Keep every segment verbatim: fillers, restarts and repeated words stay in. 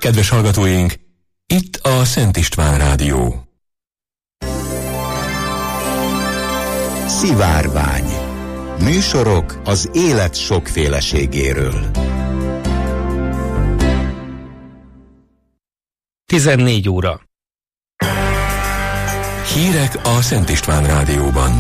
Kedves hallgatóink, itt a Szent István Rádió. Szivárvány. Műsorok az élet sokféleségéről. tizennégy óra. Hírek a Szent István Rádióban.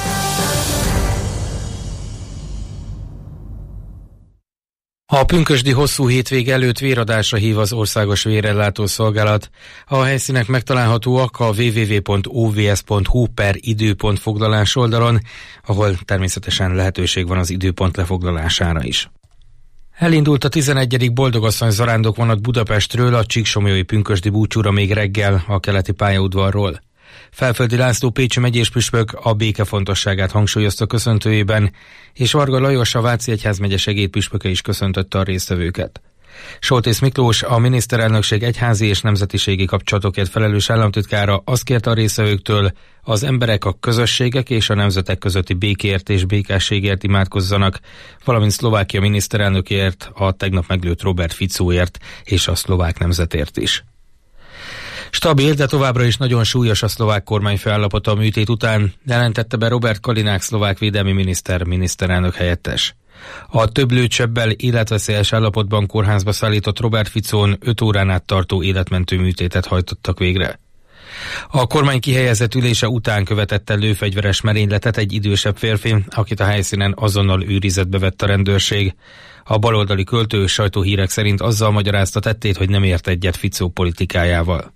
A pünkösdi hosszú hétvége előtt véradásra hív az Országos Vérellátó Szolgálat. A helyszínek megtalálhatóak a double-u double-u double-u pont o v s pont h u per időpont foglalás oldalon, ahol természetesen lehetőség van az időpont lefoglalására is. Elindult a tizenegyedik boldogasszony zarándokvonat Budapestről a csíksomlyói pünkösdi búcsúra még reggel a keleti pályaudvarról. Felföldi László pécsi megyés püspök a béke fontosságát hangsúlyozta köszöntőjében, és Varga Lajos, a Váci Egyházmegye segédpüspöke is köszöntötte a résztvevőket. Soltész Miklós, a miniszterelnökség egyházi és nemzetiségi kapcsolatokért felelős államtitkára azt kérte a résztvevőktől, az emberek, a közösségek és a nemzetek közötti békért és békességért imádkozzanak, valamint Szlovákia miniszterelnökért, a tegnap meglőtt Robert Ficóért és a szlovák nemzetért is. Stabil, de továbbra is nagyon súlyos a szlovák kormány felállapota a műtét után, jelentette be Robert Kalinák szlovák védelmi miniszter, miniszterelnök helyettes. A több lőcsebbel életveszélyes állapotban kórházba szállított Robert Ficón öt órán át tartó életmentő műtétet hajtottak végre. A kormány kihelyezett ülése után követett el lőfegyveres merényletet egy idősebb férfi, akit a helyszínen azonnal őrizetbe vett a rendőrség. A baloldali költő sajtóhírek szerint azzal magyarázta tettét, hogy nem ért egyet Ficó politikájával.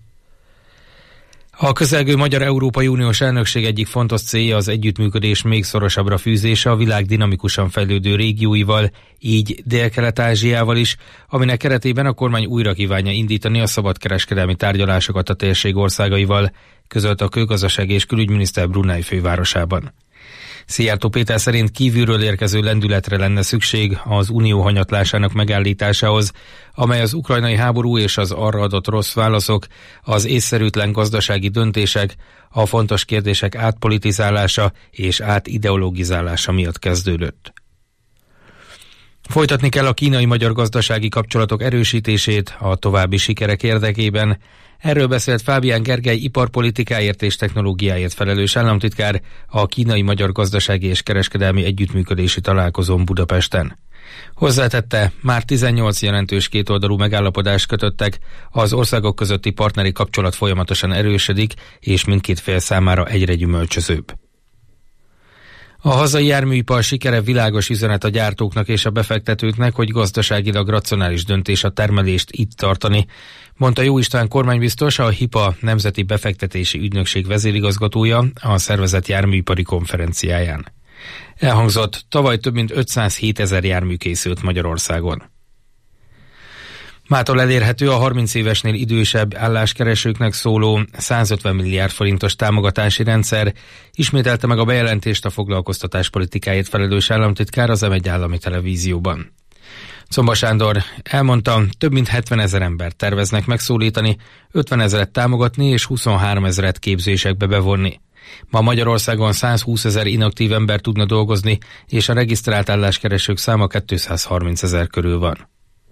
A közelgő Magyar Európai Uniós elnökség egyik fontos célja az együttműködés még szorosabbra fűzése a világ dinamikusan fejlődő régióival, így Dél-Kelet-Ázsiával is, aminek keretében a kormány újra kívánja indítani a szabadkereskedelmi tárgyalásokat a térség országaival, közölte a Külgazdasági és Külügyminiszter Brunei fővárosában. Szijjártó Péter szerint kívülről érkező lendületre lenne szükség az unió hanyatlásának megállításához, amely az ukrajnai háború és az arra adott rossz válaszok, az észszerűtlen gazdasági döntések, a fontos kérdések átpolitizálása és átideologizálása miatt kezdődött. Folytatni kell a kínai-magyar gazdasági kapcsolatok erősítését a további sikerek érdekében. Erről beszélt Fábián Gergely iparpolitikáért és technológiáért felelős államtitkár a kínai-magyar gazdasági és kereskedelmi együttműködési találkozón Budapesten. Hozzátette, már tizennyolc jelentős kétoldalú megállapodást kötöttek, az országok közötti partneri kapcsolat folyamatosan erősödik, és mindkét fél számára egyre gyümölcsözőbb. A hazai járműipar sikere világos üzenet a gyártóknak és a befektetőknek, hogy gazdaságilag racionális döntés a termelést itt tartani, mondta Jó István kormánybiztos, a HIPA Nemzeti Befektetési Ügynökség vezérigazgatója a szervezet járműipari konferenciáján. Elhangzott, tavaly több mint ötszázhétezer jármű készült Magyarországon. Mától elérhető a harminc évesnél idősebb álláskeresőknek szóló százötven milliárd forintos támogatási rendszer, ismételte meg a bejelentést a foglalkoztatáspolitikáért felelős államtitkár az em egy állami televízióban. Czomba Sándor elmondta, több mint hetvenezer embert terveznek megszólítani, ötvenezret támogatni és huszonháromezret képzésekbe bevonni. Ma Magyarországon százhúszezer inaktív ember tudna dolgozni, és a regisztrált álláskeresők száma kétszázharmincezer körül van.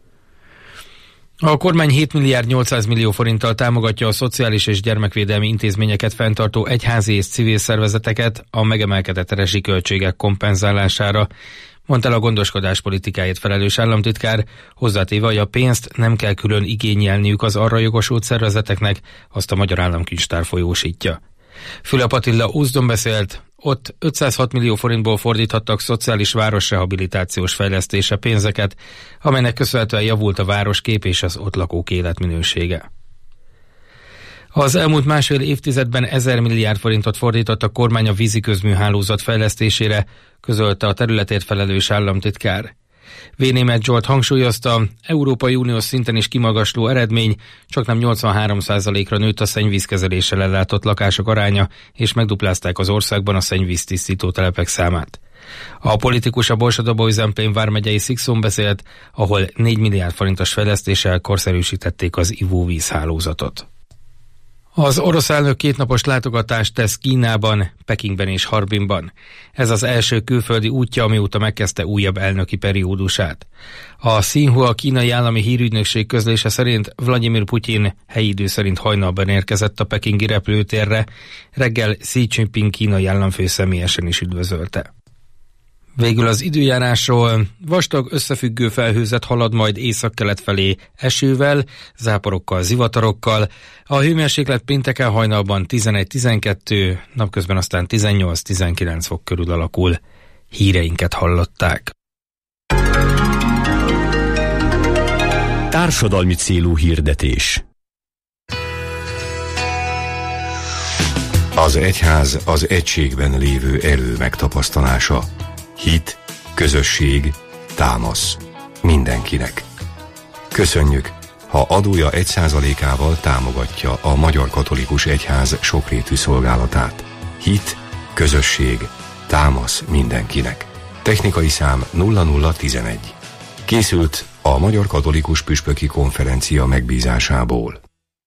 A kormány hét milliárd nyolcszáz millió forinttal támogatja a szociális és gyermekvédelmi intézményeket fenntartó egyházi és civil szervezeteket a megemelkedett rezsiköltségek kompenzálására, mondta el a gondoskodás politikáért felelős államtitkár, hozzátéve, hogy a pénzt nem kell külön igényelniük az arra jogosult szervezeteknek, azt a Magyar Államkincstár folyósítja. Fülöp Attila Ózdon beszélt, ott ötszázhat millió forintból fordíthattak szociális városrehabilitációs fejlesztése pénzeket, amelynek köszönhetően javult a városkép és az ott lakók életminősége. Az elmúlt másfél évtizedben ezer milliárd forintot fordított a kormány a víziközműhálózat fejlesztésére, közölte a területért felelős államtitkár. V. Németh Zsolt hangsúlyozta, Európai Uniós szinten is kimagasló eredmény, csaknem nyolcvanhárom százalékra nőtt a szennyvízkezeléssel ellátott lakások aránya, és megduplázták az országban a szennyvíztisztító telepek számát. A politikus a Borsod-Abaúj-Zemplén vármegyei Szikszón beszélt, ahol négy milliárd forintos fejlesztéssel korszerűsítették az ivóvízhálózatot. Az orosz elnök kétnapos látogatást tesz Kínában, Pekingben és Harbinban. Ez az első külföldi útja, amióta megkezdte újabb elnöki periódusát. A Xinhua kínai állami hírügynökség közlése szerint Vladimir Putyin helyi idő szerint hajnalban érkezett a pekingi repülőtérre, reggel Xi Jinping kínai államfő személyesen is üdvözölte. Végül az időjárásról: vastag összefüggő felhőzet halad majd északkelet felé esővel, záporokkal, zivatarokkal. A hőmérséklet pénteken hajnalban tizenegy-tizenkettő, napközben aztán tizennyolc-tizenkilenc fok körül alakul. Híreinket hallották. Társadalmi célú hirdetés. Az egyház az egységben lévő erő megtapasztalása. Hit, közösség, támasz. Mindenkinek. Köszönjük, ha adója egy százalékával támogatja a Magyar Katolikus Egyház sokrétű szolgálatát. Hit, közösség, támasz mindenkinek. Technikai szám nulla nulla tizenegy. Készült a Magyar Katolikus Püspöki Konferencia megbízásából.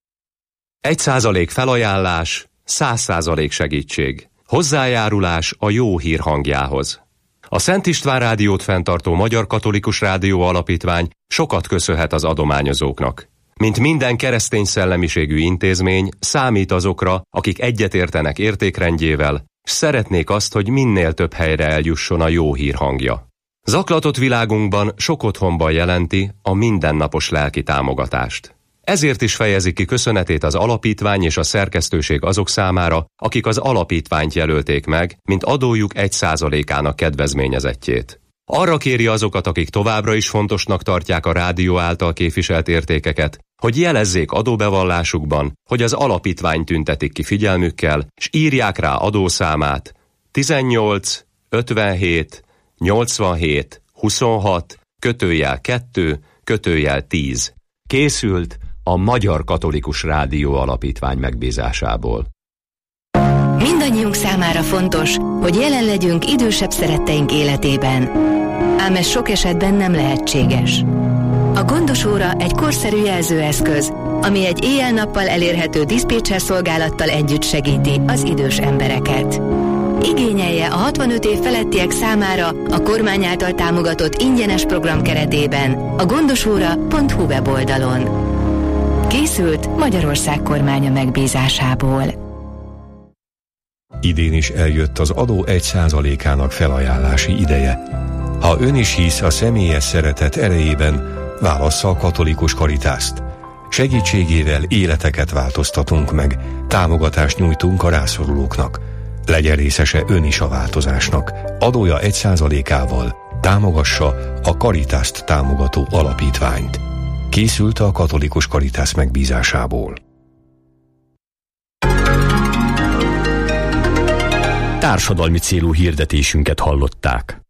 Egy százalék felajánlás, száz százalék segítség. Hozzájárulás a jó hír hangjához. A Szent István Rádiót fenntartó Magyar Katolikus Rádió Alapítvány sokat köszönhet az adományozóknak. Mint minden keresztény szellemiségű intézmény, számít azokra, akik egyetértenek értékrendjével, s szeretnék azt, hogy minél több helyre eljusson a jó hír hangja. Zaklatott világunkban sok otthonban jelenti a mindennapos lelki támogatást. Ezért is fejezi ki köszönetét az alapítvány és a szerkesztőség azok számára, akik az alapítványt jelölték meg, mint adójuk egy százalékának kedvezményezettjét. Arra kéri azokat, akik továbbra is fontosnak tartják a rádió által képviselt értékeket, hogy jelezzék adóbevallásukban, hogy az alapítvány tüntetik ki figyelmükkel, és írják rá adószámát tizennyolc ötvenhét nyolcvanhét huszonhat kötőjel kettő kötőjel tíz. Készült a Magyar Katolikus Rádió Alapítvány megbízásából. Mindannyiunk számára fontos, hogy jelen legyünk idősebb szeretteink életében. Ám ez sok esetben nem lehetséges. A gondos óra egy korszerű jelzőeszköz, ami egy éjjel-nappal elérhető diszpécser szolgálattal együtt segíti az idős embereket. Igényelje a hatvanöt év felettiek számára a kormány által támogatott ingyenes program keretében a gondosóra pont hu weboldalon. Készült Magyarország kormánya megbízásából. Idén is eljött az adó egy százalékának felajánlási ideje. Ha ön is hisz a személyes szeretet erejében, válassza a katolikus Karitást. Segítségével életeket változtatunk meg, támogatást nyújtunk a rászorulóknak. Legyen részese ön is a változásnak. Adója egy százalékával támogassa a Karitást támogató alapítványt. Készült a katolikus Karitász megbízásából. Társadalmi célú hirdetésünket hallották.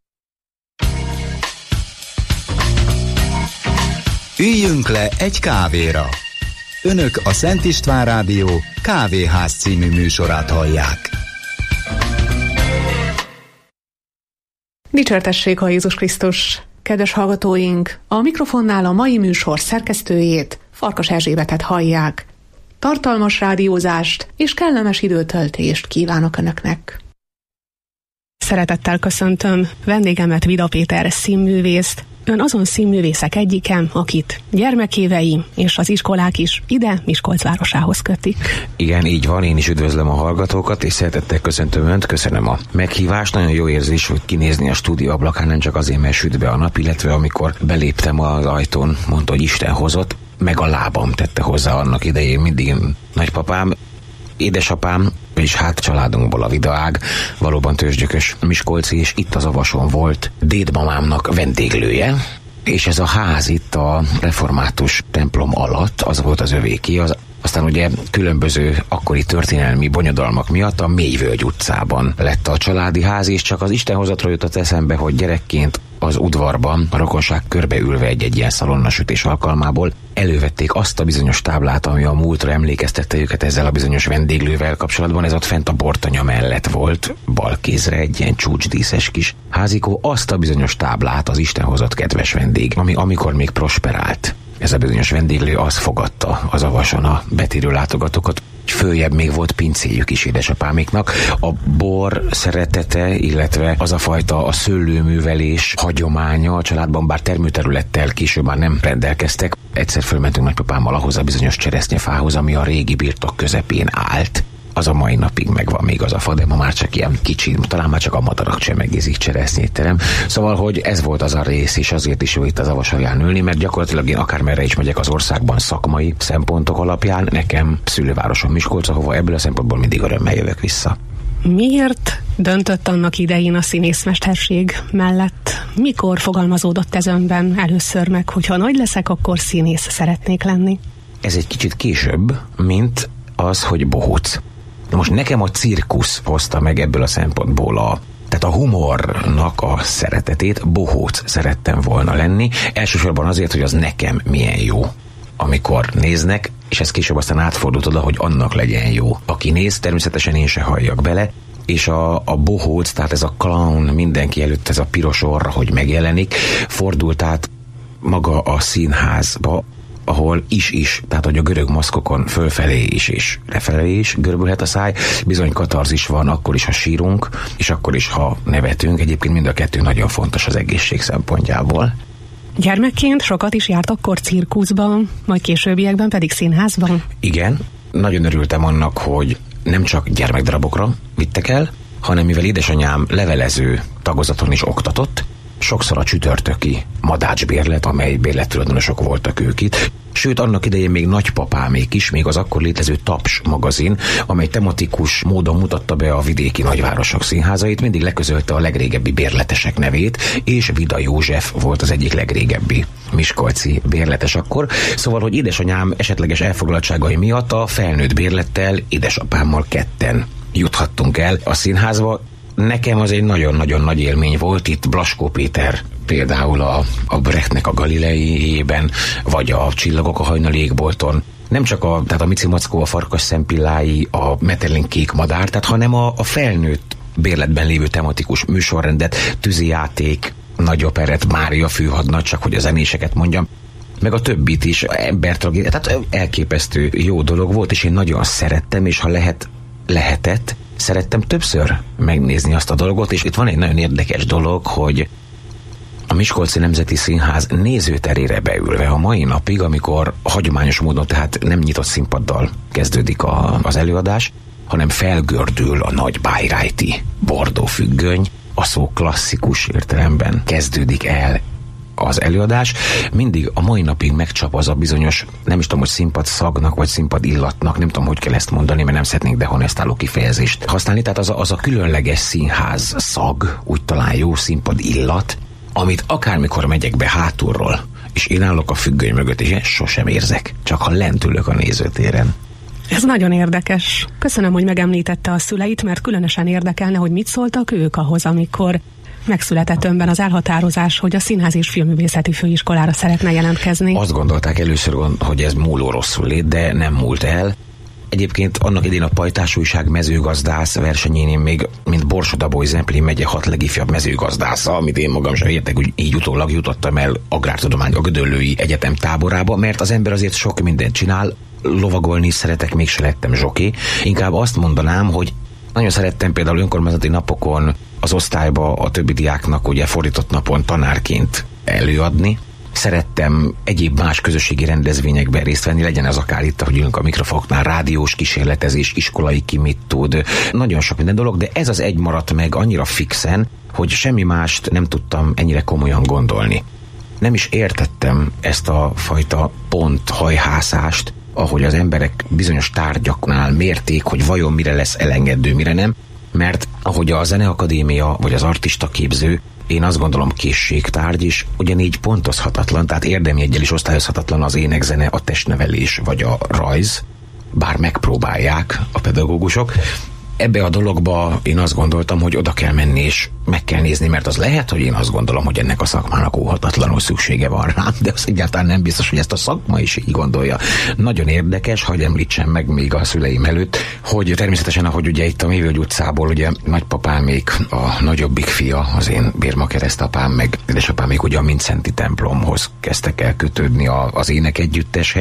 Üljünk le egy kávéra. Önök a Szent István Rádió Kávéház című műsorát hallják. Dicsértessék a Jézus Krisztus! Kedves hallgatóink, a mikrofonnál a mai műsor szerkesztőjét, Farkas Erzsébetet hallják. Tartalmas rádiózást és kellemes időtöltést kívánok Önöknek! Szeretettel köszöntöm vendégemet, Vida Péter színművészt. Ön azon színművészek egyike, akit gyermekévei és az iskolák is ide, Miskolc városához kötik. Igen, így van, én is üdvözlöm a hallgatókat, és szeretettel köszöntöm Önt, köszönöm a meghívást. Nagyon jó érzés, hogy kinézni a stúdió ablakán, nem csak azért, mert süt be a nap, illetve amikor beléptem az ajtón, mondta, hogy Isten hozott, meg a lábam tette hozzá annak idején mindig nagypapám, édesapám, és hát családunkból a Vidaág, valóban tőzsgyökös miskolci, és itt az Avason volt dédmamámnak vendéglője, és ez a ház itt a református templom alatt, az volt az övéké, az, aztán ugye különböző akkori történelmi bonyodalmak miatt a Mélyvölgy utcában lett a családi ház, és csak az istenhozatról jutott eszembe, hogy gyerekként az udvarban a rokonság körbeülve egy-egy ilyen szalonnasütés alkalmából elővették azt a bizonyos táblát, ami a múltra emlékeztette őket ezzel a bizonyos vendéglővel kapcsolatban. Ez ott fent a Bortanya mellett volt, bal kézre egy ilyen csúcsdíszes kis házikó, azt a bizonyos táblát, az Isten hozott kedves vendég, ami amikor még prosperált. Ez a bizonyos vendéglő, az fogadta az Avason a betérő látogatókat. följebb még volt pincéjük is édesapáméknak. A bor szeretete, illetve az a fajta a szőlőművelés hagyománya a családban, bár termőterülettel később már nem rendelkeztek. Egyszer fölmentünk nagypapámmal ahhoz a bizonyos cseresznyefához, ami a régi birtok közepén állt. Az a mai napig megvan még az a fa, de ma már csak ilyen kicsi, talán már csak a madarak csemegézik cseresznyétterem. Szóval, hogy ez volt az a rész, és azért is jó itt az Avasalján ülni, mert gyakorlatilag én akármerre is megyek az országban szakmai szempontok alapján, nekem szülővárosom Miskolc, ahova ebből a szempontból mindig örömmel jövök vissza. Miért döntött annak idején a színészmesterség mellett? Mikor fogalmazódott ez önben először meg, hogyha nagy leszek, akkor színész szeretnék lenni? Ez egy kicsit később, mint az, hogy bohóc. Most nekem a cirkusz hozta meg ebből a szempontból a, tehát a humornak a szeretetét, bohóc szerettem volna lenni. Elsősorban azért, hogy az nekem milyen jó, amikor néznek, és ez később aztán átfordult oda, hogy annak legyen jó. Aki néz, természetesen én se halljak bele, és a, a bohóc, tehát ez a clown mindenki előtt, ez a piros orr, hogy megjelenik, fordult át maga a színházba, ahol is-is, tehát hogy a görög maszkokon fölfelé is és lefelé is görbülhet a száj, bizony katarzis van akkor is, ha sírunk, és akkor is, ha nevetünk. Egyébként mind a kettő nagyon fontos az egészség szempontjából. Gyermekként sokat is járt akkor cirkuszban, majd későbbiekben pedig színházban? Igen, nagyon örültem annak, hogy nem csak gyermekdarabokra vittek el, hanem mivel édesanyám levelező tagozaton is oktatott, sokszor a csütörtöki madácsbérlet, amely bérlettulajdonosok voltak ők itt, sőt annak idején még nagypapámék is, még az akkor létező Taps magazin, amely tematikus módon mutatta be a vidéki nagyvárosok színházait, mindig leközölte a legrégebbi bérletesek nevét, és Vida József volt az egyik legrégebbi miskolci bérletes akkor. Szóval, hogy édesanyám esetleges elfoglaltságai miatt a felnőtt bérlettel édesapámmal ketten juthattunk el a színházba. Nekem az egy nagyon-nagyon nagy élmény volt, itt Blaskó Péter például a, a Brechtnek a Galileiében, vagy a Csillagok a hajnali égbolton. Nem csak a, tehát a Mici Mackó, a Farkas szempillái, a Metterlin kék madár, tehát hanem a, a felnőtt bérletben lévő tematikus műsorrendet, tűzijáték, nagy operett, Mária főhadnagy, csak hogy a zenéseket mondjam, meg a többit is, embertragédia, tehát elképesztő jó dolog volt, és én nagyon szerettem, és ha lehet, lehetett, szerettem többször megnézni azt a dolgot, és itt van egy nagyon érdekes dolog, hogy a Miskolci Nemzeti Színház nézőterére beülve a mai napig, amikor hagyományos módon, tehát nem nyitott színpaddal kezdődik a, az előadás, hanem felgördül a nagy bájrájti bordó függöny, a szó klasszikus értelemben kezdődik el az előadás, mindig a mai napig megcsap az a bizonyos, nem is tudom, hogy színpad szagnak, vagy színpad illatnak, nem tudom, hogy kell ezt mondani, mert nem szeretnénk dehonestáló kifejezést használni, tehát az a, az a különleges színház szag, úgy talán jó színpad illat, amit akármikor megyek be hátulról, és én állok a függöny mögött, és én sosem érzek, csak ha lent ülök a nézőtéren. Ez nagyon érdekes. Köszönöm, hogy megemlítette a szüleit, mert különösen érdekelne, hogy mit szóltak ők ahhoz, amikor megszületett önben az elhatározás, hogy a Színház és Filmművészeti Főiskolára szeretne jelentkezni. Azt gondolták először, hogy ez múló rosszul lét, de nem múlt el. Egyébként annak idén a Pajtás Újság mezőgazdász versenyén én még, mint Borsod-Abaúj Zemplén megye hat legifjabb mezőgazdásza, amit én magam sem értek, úgy így utólag jutottam el Agrártudomány a Gödöllői Egyetem táborába, mert az ember azért sok mindent csinál, lovagolni szeretek, mégse lettem zsoki. Inkább azt mondanám, hogy nagyon szerettem például önkormányzati napokon az osztályba a többi diáknak ugye fordított napon tanárként előadni. Szerettem egyéb más közösségi rendezvényekben részt venni, legyen az akár itt, ahogy ülünk a mikrofonoknál, rádiós kísérletezés, iskolai ki mit tud, nagyon sok minden dolog, de ez az egy maradt meg annyira fixen, hogy semmi mást nem tudtam ennyire komolyan gondolni. Nem is értettem ezt a fajta ponthajhászást, ahogy az emberek bizonyos tárgyaknál mérték, hogy vajon mire lesz elengedő, mire nem, mert ahogy a Zeneakadémia vagy az artista képző, én azt gondolom készségtárgy is ugyanígy pontozhatatlan, tehát érdemjeggyel is osztályozhatatlan az énekzene, a testnevelés vagy a rajz, bár megpróbálják a pedagógusok. Ebbe a dologba én azt gondoltam, hogy oda kell menni és meg kell nézni, mert az lehet, hogy én azt gondolom, hogy ennek a szakmának óhatatlanul szüksége van rám, de az egyáltalán nem biztos, hogy ezt a szakma is így gondolja. Nagyon érdekes, hogy említsem meg még a szüleim előtt, hogy természetesen, ahogy ugye itt a Mévölgy utcából, ugye nagypapámék, a nagyobbik fia, az én Bérma keresztapám, meg édesapámék ugye a Mindszenty templomhoz kezdtek el kötődni a, az ének együtteshez,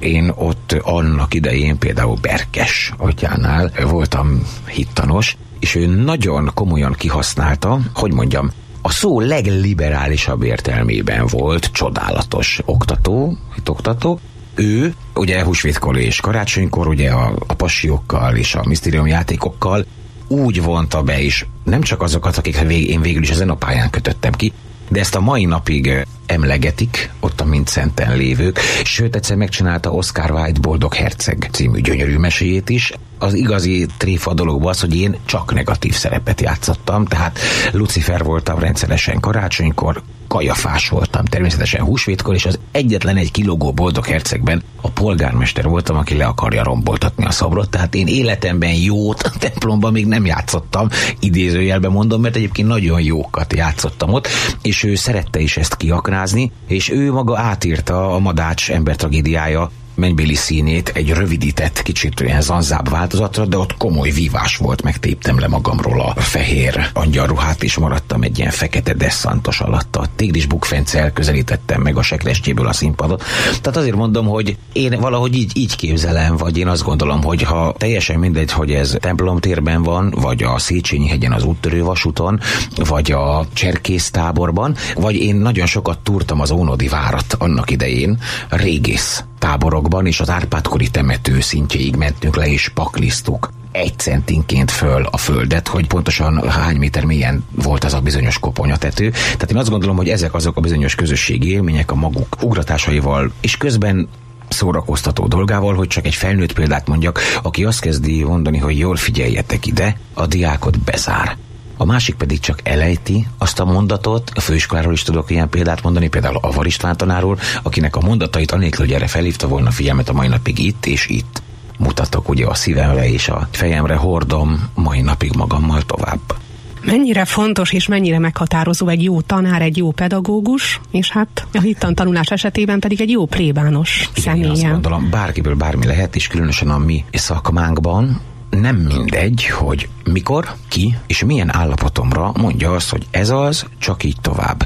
Én ott annak idején például Berkes atyánál voltam hittanos, és ő nagyon komolyan kihasználta, hogy mondjam, a szó legliberálisabb értelmében volt csodálatos oktató, hitoktató. Ő ugye húsvétkor és karácsonykor ugye a, a passiókkal és a misztérium játékokkal úgy vonta be is, nem csak azokat, akik vég, én végül is ezen a pályán kötöttem ki, de ezt a mai napig emlegetik ott a Mindszenten lévők, sőt egyszer megcsinálta Oscar Wilde Boldog Herceg című gyönyörű meséjét is. Az igazi tréfa dologban az, hogy én csak negatív szerepet játszottam, tehát Lucifer voltam rendszeresen karácsonykor, Kajafás voltam természetesen húsvétkor, és az egyetlen egy kilógó Boldog Hercegben a polgármester voltam, aki le akarja romboltatni a szobrot, tehát én életemben jót a templomban még nem játszottam, idézőjelben mondom, mert egyébként nagyon jókat játszottam ott, és ő szerette is ezt kiaknázni, és ő maga átírta a Madács ember tragédiája mennybéli színét egy rövidített, kicsit olyan zanzább változatra, de ott komoly vívás volt, megtéptem le magamról a fehér angyalruhát, és maradtam egy ilyen fekete desszantos alatt. A Tigris bukfencel közelítettem meg a sekrestjéből a színpadot. Tehát azért mondom, hogy én valahogy így, így képzelem, vagy én azt gondolom, hogy ha teljesen mindegy, hogy ez templomtérben van, vagy a Széchenyi hegyen az úttörő vasúton, vagy a Cserkész táborban, vagy én nagyon sokat túrtam az Ónodi várat annak idején, régész táborokban, és az Árpád-kori temető szintjéig mentünk le, és paklisztuk egy centinként föl a földet, hogy pontosan hány méter mélyen volt az a bizonyos koponyatető. Tehát én azt gondolom, hogy ezek azok a bizonyos közösségi élmények a maguk ugratásaival, és közben szórakoztató dolgával, hogy csak egy felnőtt példát mondjak, aki azt kezdi mondani, hogy jól figyeljetek ide, a diákot bezár. A másik pedig csak elejti azt a mondatot, a főiskoláról is tudok ilyen példát mondani, például Avar István tanárról, akinek a mondatait anélkül, hogy erre felhívta volna figyelmet, a mai napig itt és itt mutatok ugye a szívemre és a fejemre hordom mai napig magammal tovább. Mennyire fontos és mennyire meghatározó egy jó tanár, egy jó pedagógus, és hát a hittantanulás esetében pedig egy jó plébános személye. Én azt gondolom, bárkiből bármi lehet, és különösen a mi szakmánkban nem mindegy, hogy mikor, ki és milyen állapotomra mondja azt, hogy ez az, csak így tovább.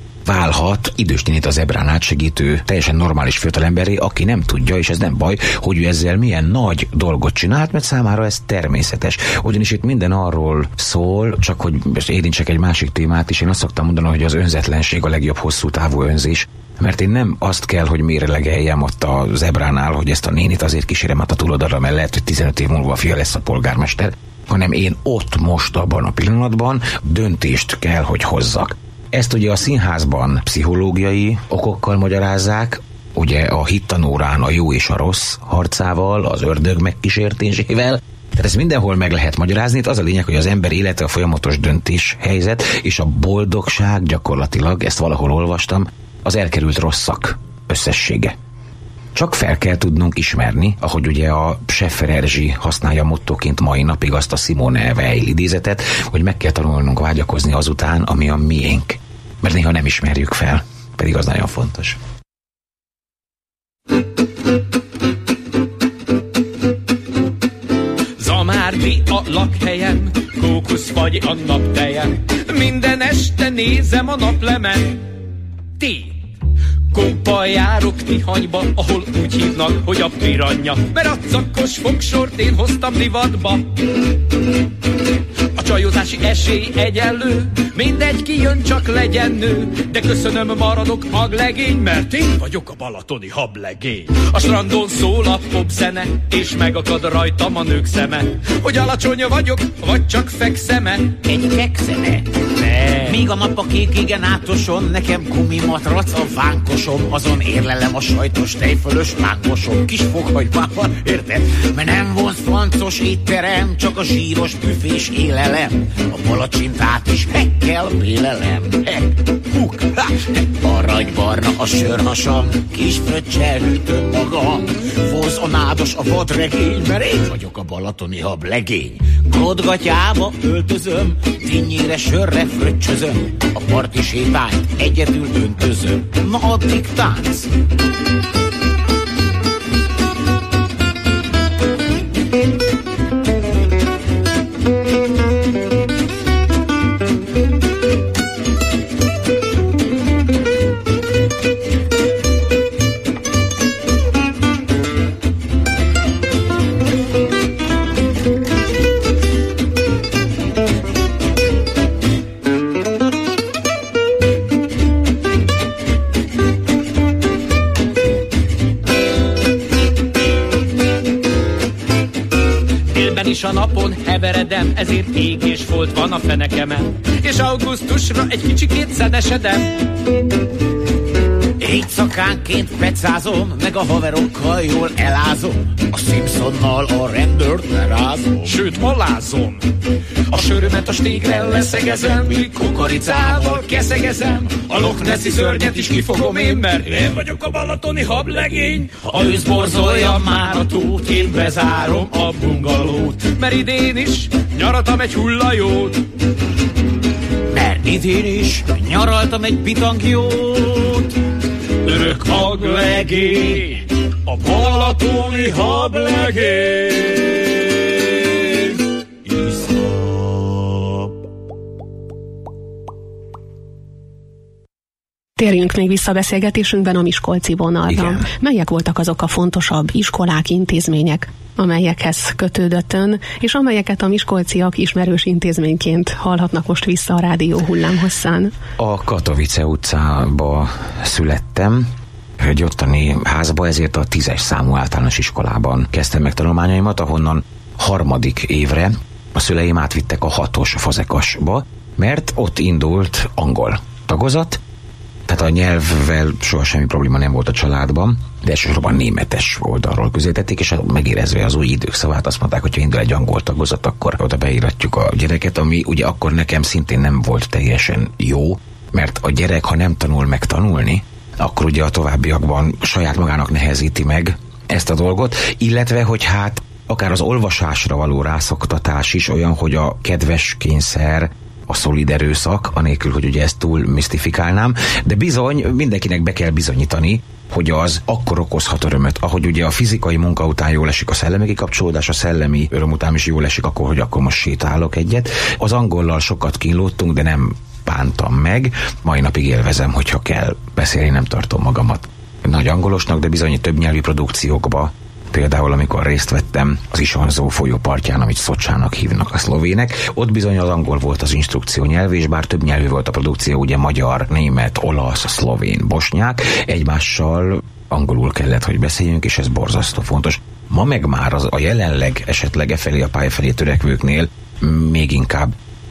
Válhat idős nénit az ebrán átsegítő, teljesen normális fiatalemberré, aki nem tudja, és ez nem baj, hogy ő ezzel milyen nagy dolgot csinált, mert számára ez természetes. Ugyanis itt minden arról szól, csak hogy érintsek egy másik témát is, én azt szoktam mondani, hogy az önzetlenség a legjobb hosszú távú önzés. Mert én nem azt kell, hogy mérlegeljem ott a zebránál, hogy ezt a nénit azért kísérem át a túloldalra, mert lehet, hogy tizenöt év múlva a fia lesz a polgármester, hanem én ott most abban a pillanatban döntést kell, hogy hozzak. Ezt ugye a színházban pszichológiai okokkal magyarázzák, ugye a hittanórán a jó és a rossz harcával, az ördög megkísértésével. Tehát ezt mindenhol meg lehet magyarázni. Itt az a lényeg, hogy az ember élete a folyamatos döntéshelyzet, és a boldogság gyakorlatilag, ezt valahol olvastam, az elkerült rosszak összessége. Csak fel kell tudnunk ismerni, ahogy ugye a Scheffer Erzsi használja mottoként mai napig azt a Simone Weil idézetet, hogy meg kell tanulnunk vágyakozni azután, ami a miénk. Mert néha nem ismerjük fel, pedig az nagyon fontos. Zamárdi a lakhelyem, kókuszfagy a naptejem, minden este nézem a naplemen. Ti Komppal járok Tihanyba, ahol úgy hívnak, hogy a piranya, mert a cakkos fogsort én hoztam divatba. A csajozási esély egyenlő, mindegy ki jön, csak legyen nő, de köszönöm, maradok maglegény, mert én vagyok a balatoni hablegény. A strandon szól a popzene, és megakad rajtam a nők szeme, hogy alacsony vagyok, vagy csak fekszeme. Egy kekszene? Ne. Míg a nap a kék igen átoson, nekem gumimatrac a vánkosom, azon érlelem a sajtos tejfölös lángosom. Kis fokhagymával, érted? Mert nem volt francos étterem, csak a zsíros büfés élelem. A palacsintát is hekkel bélelem. Hek, huk, ha, aranybarna a sörhasam, kis fröccsel hűtöm magam. Vóz a nádos a vadregény, mert én vagyok a balatoni hablegény. Kodgatyába öltözöm, dinnyére sörre fröccsözöm, a parti sétányt egyedül öntözöm. Na addig tánc! Balaton heveredem, ezért ég és folt van a fenekemen, és augusztusra egy kicsikét szenesedem. Éjszakánként pecázom, meg a haverokkal jól elázom, a Simpsonnal a rendőrt lerázom, sőt alázom. A sörömet a stégre leszegezem, míg kukoricával keszegezem, a Loch Nessi szörnyet is kifogom én, mert én vagyok a balatoni hablegény. Ha ősz borzolja már a tót, én bezárom a bungalót, mert idén is nyaratam egy hullajót. Mert idén is nyaraltam egy bitangjót. Örök hablegény, a balatoni hablegény. Térjünk még vissza a beszélgetésünkben a miskolci vonalra. Igen. Melyek voltak azok a fontosabb iskolák, intézmények, amelyekhez kötődött ön, és amelyeket a miskolciak ismerős intézményként hallhatnak most vissza a rádió hullámhosszán? A Katowice utcába születtem, egy ottani házba, ezért a tízes számú általános iskolában kezdtem meg tanulmányaimat, ahonnan harmadik évre a szüleim átvittek a hatos Fazekasba, mert ott indult angol tagozat, tehát a nyelvvel soha semmi probléma nem volt a családban, de elsősorban németes oldalról közelítették, és megérezve az új idők szavát azt mondták, hogy ha indul egy angol tagozat, akkor oda beíratjuk a gyereket, ami ugye akkor nekem szintén nem volt teljesen jó, mert a gyerek, ha nem tanul meg tanulni, akkor ugye a továbbiakban saját magának nehezíti meg ezt a dolgot, illetve, hogy hát akár az olvasásra való rászoktatás is olyan, hogy a kedves kényszer, a szolid erőszak, anélkül, hogy ugye ezt túl misztifikálnám, de bizony mindenkinek be kell bizonyítani, hogy az akkor okozhat örömöt, ahogy ugye a fizikai munka után jól esik a szellemi kikapcsolódás, a szellemi öröm után is jól esik akkor, hogy akkor most sétálok egyet. Az angollal sokat kínlódtunk, de nem bántam meg, mai napig élvezem, hogyha kell beszélni, nem tartom magamat nagy angolosnak, de bizony több nyelvi produkciókba, például amikor részt vettem az Isonzó folyó partján, amit Szocsának hívnak a szlovének, ott bizony az angol volt az instrukció nyelv, és bár több nyelvű volt a produkció, ugye magyar, német, olasz, szlovén, bosnyák, egymással angolul kellett, hogy beszéljünk, és ez borzasztó fontos. Ma meg már az, a jelenleg esetleg e felé a pálya felé törekvőknél még inkább.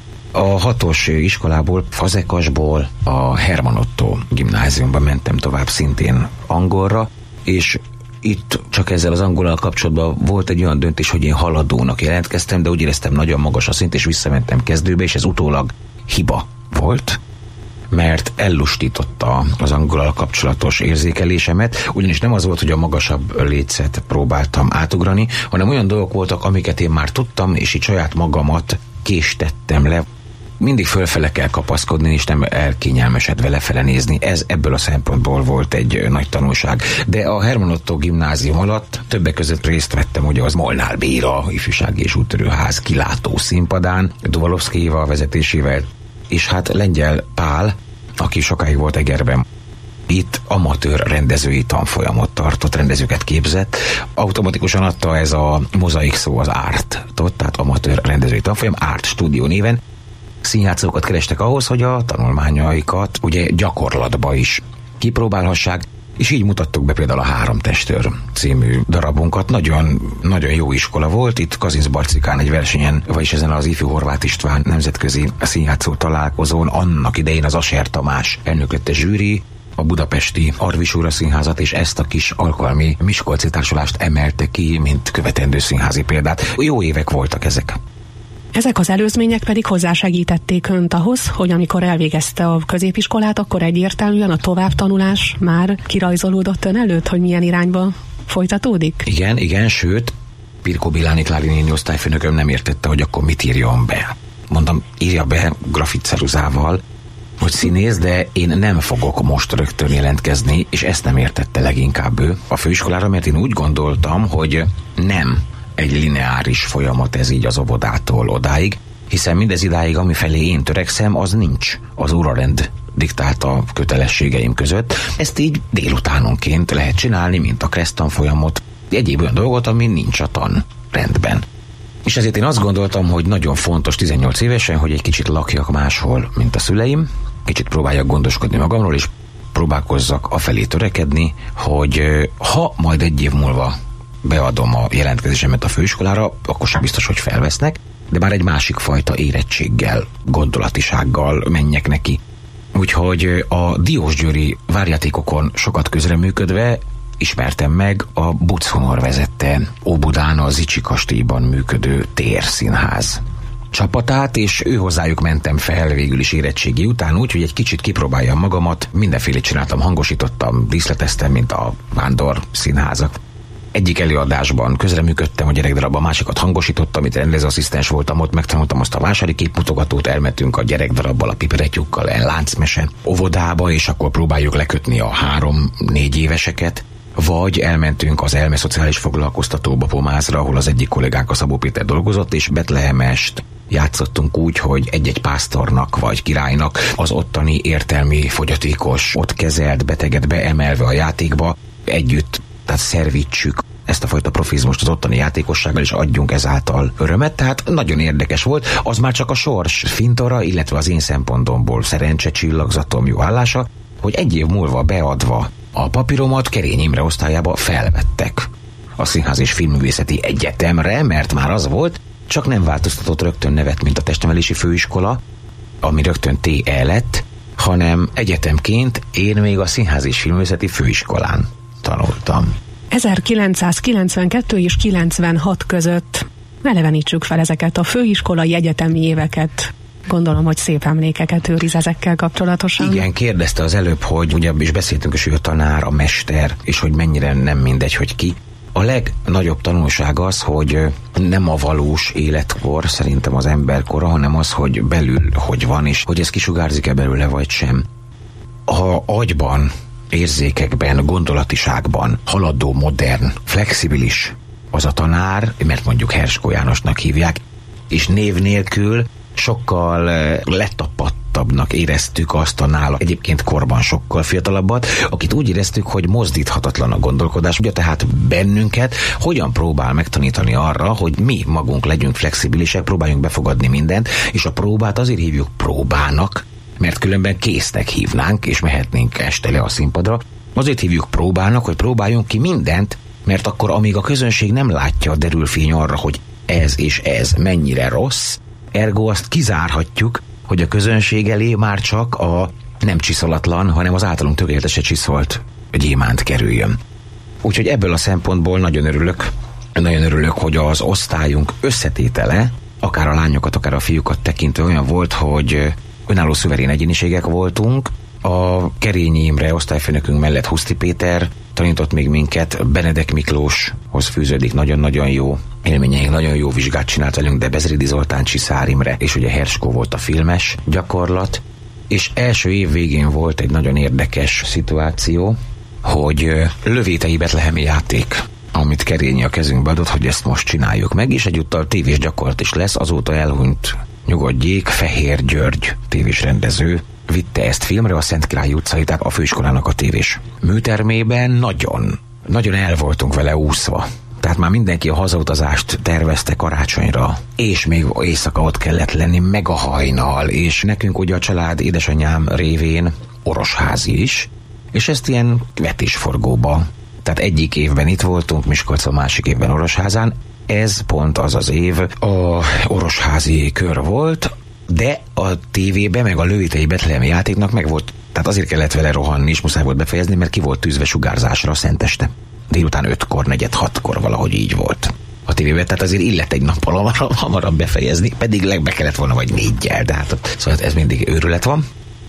A hatos iskolából, Fazekasból a Herman Otto gimnáziumba mentem tovább szintén angolra, és itt csak ezzel az angollal kapcsolatban volt egy olyan döntés, hogy én haladónak jelentkeztem, de úgy éreztem nagyon magas a szint, és visszamentem kezdőbe, és ez utólag hiba volt, mert ellustította az angollal kapcsolatos érzékelésemet, ugyanis nem az volt, hogy a magasabb lécet próbáltam átugrani, hanem olyan dolgok voltak, amiket én már tudtam, és így saját magamat késtettem le. Mindig fölfele kell kapaszkodni, és nem elkényelmesedve lefele nézni. Ez ebből a szempontból volt egy nagy tanulság. De a Herman Otto gimnázium alatt többek között részt vettem ugye az Molnár Béla ifjúsági és úttörőház kilátó színpadán, Duvalovszki Éva vezetésével, és hát Lengyel Pál, aki sokáig volt Egerben, itt amatőr rendezői tanfolyamot tartott, rendezőket képzett. Automatikusan adta ez a mozaik szó az ártot, tehát amatőr rendezői tanfolyam, Árt Stúdió néven. Színjátszókat kerestek ahhoz, hogy a tanulmányaikat ugye gyakorlatba is kipróbálhassák, és így mutattuk be például a Három testőr című darabunkat. Nagyon, nagyon jó iskola volt, itt Kazincbarcikán egy versenyen, vagyis ezen az ifjú Horváth István nemzetközi színjátszó találkozón annak idején az Aser Tamás elnöklette zsűri, a budapesti Arvis Úra Színházat és ezt a kis alkalmi miskolci társulást emelte ki, mint követendő színházi példát. Jó évek voltak ezek. Ezek az előzmények pedig hozzásegítették önt ahhoz, hogy amikor elvégezte a középiskolát, akkor egyértelműen a továbbtanulás már kirajzolódott ön előtt, hogy milyen irányba folytatódik? Igen, igen, sőt, Pirkó Biláni Klári néni osztályfőnököm nem értette, hogy akkor mit írjon be. Mondom, írja be grafitceruzával, hogy színész, de én nem fogok most rögtön jelentkezni, és ezt nem értette leginkább ő a főiskolára, mert én úgy gondoltam, hogy nem egy lineáris folyamat ez így az óvodától odáig, hiszen mindez idáig, amifelé én törekszem, az nincs az órarend diktálta kötelességeim között. Ezt így délutánonként lehet csinálni, mint a kressztanfolyamot, egyéb olyan dolgot, ami nincs a tanrendben. És ezért én azt gondoltam, hogy nagyon fontos tizennyolc évesen, hogy egy kicsit lakjak máshol, mint a szüleim, kicsit próbáljak gondoskodni magamról, és próbálkozzak afelé törekedni, hogy ha majd egy év múlva beadom a jelentkezésemet a főiskolára, akkor sem biztos, hogy felvesznek, de már egy másik fajta érettséggel, gondolatisággal menjek neki. Úgyhogy a diósgyőri várjátékokon sokat közreműködve ismertem meg a Buc Hunor vezette Óbudán a Zichy kastélyban működő térszínház csapatát, és ő hozzájuk mentem fel végül is érettségi után úgy, hogy egy kicsit kipróbáljam magamat, mindenfélét csináltam, hangosítottam, díszleteztem, mint a vándor színházak. Egyik előadásban közreműködtem a gyerekdarabban, a másikat hangosítottam, itt rendezőasszisztens voltam, ott megtanultam azt a vásári képmutogatót, elmentünk a gyerekdarabbal, a piperetyúkkal, el láncmese óvodába, és akkor próbáljuk lekötni a három-négy éveseket, vagy elmentünk az Elme Szociális Foglalkoztatóba Pomázra, ahol az egyik kollégánk, a Szabó Péter dolgozott, és Betlehemest játszottunk úgy, hogy egy-egy pásztornak vagy királynak az ottani értelmi fogyatékos, ott kezelt beteget beemelve a játékba együtt, tehát szervítsük ezt a fajta profizmust az ottani játékossággal, és adjunk ezáltal örömet, tehát nagyon érdekes volt. Az már csak a sors fintora, illetve az én szempontomból szerencse csillagzatom jó állása, hogy egy év múlva beadva a papíromat Kerény Imre osztályába felvettek a Színház és Filmművészeti Egyetemre, mert már az volt, csak nem változtatott rögtön nevet, mint a Testemelési Főiskola, ami rögtön té e lett, hanem egyetemként én még a Színház és Filmművészeti Főiskolán tanultam. ezerkilencszázkilencvenkettő és kilencvenhat között elevenítsük fel ezeket a főiskolai egyetemi éveket. Gondolom, hogy szép emlékeket őriz ezekkel kapcsolatosan. Igen, kérdezte az előbb, hogy ugye is beszéltünk is, hogy a tanár, a mester, és hogy mennyire nem mindegy, hogy ki. A legnagyobb tanulság az, hogy nem a valós életkor szerintem az emberkora, hanem az, hogy belül hogy van, és hogy ez kisugárzik-e belőle, vagy sem. Ha agyban, érzékekben, gondolatiságban haladó, modern, flexibilis az a tanár, mert mondjuk Herskó Jánosnak hívják, és név nélkül sokkal letapadtabbnak éreztük azt a nála egyébként korban sokkal fiatalabbat, akit úgy éreztük, hogy mozdíthatatlan a gondolkodás, ugye tehát bennünket hogyan próbál megtanítani arra, hogy mi magunk legyünk flexibilisek, próbáljunk befogadni mindent, és a próbát azért hívjuk próbának, mert különben késznek hívnánk, és mehetnénk este le a színpadra. Azért hívjuk próbának, hogy próbáljunk ki mindent, mert akkor amíg a közönség nem látja, derül fény arra, hogy ez és ez mennyire rossz, ergo azt kizárhatjuk, hogy a közönség elé már csak a nem csiszolatlan, hanem az általunk tökéletesen csiszolt gyémánt kerüljön. Úgyhogy ebből a szempontból nagyon örülök, nagyon örülök, hogy az osztályunk összetétele, akár a lányokat, akár a fiúkat tekintve olyan volt, hogy önálló szuverén egyéniségek voltunk. A Kerényi Imre osztályfőnökünk mellett Huszti Péter tanított még minket, Benedek Miklóshoz fűződik nagyon-nagyon jó élményeink, nagyon jó vizsgát csinált velünk, de Bezridi Zoltán, Csiszár Imre, és ugye Herskó volt a filmes gyakorlat, és első év végén volt egy nagyon érdekes szituáció, hogy lövétei betlehemi játék, amit Kerényi a kezünkbe adott, hogy ezt most csináljuk meg, és egyúttal tévés gyakorlat is lesz, azóta elhunyt, nyugodjék, Fehér György tévés rendező vitte ezt filmre a Szentkirályi utcai, tehát a főiskolának a tévés műtermében. Nagyon, nagyon el voltunk vele úszva. Tehát már mindenki a hazautazást tervezte karácsonyra, és még éjszaka ott kellett lenni, meg a hajnal, és nekünk ugye a család édesanyám révén orosházi is, és ezt ilyen vetésforgóba, tehát egyik évben itt voltunk Miskolcon, másik évben Orosházán. Ez pont az az év a orosházi kör volt, de a tévében, meg a lövétei betlehemi játéknak meg volt, tehát azért kellett vele rohanni, és muszáj volt befejezni, mert ki volt tűzve sugárzásra a szenteste. Délután ötkor, negyed hatkor valahogy így volt a tévében, tehát azért illet egy nappal hamarabb, hamarabb befejezni, pedig legbe kellett volna vagy négyel, de hát szóval ez mindig őrület van.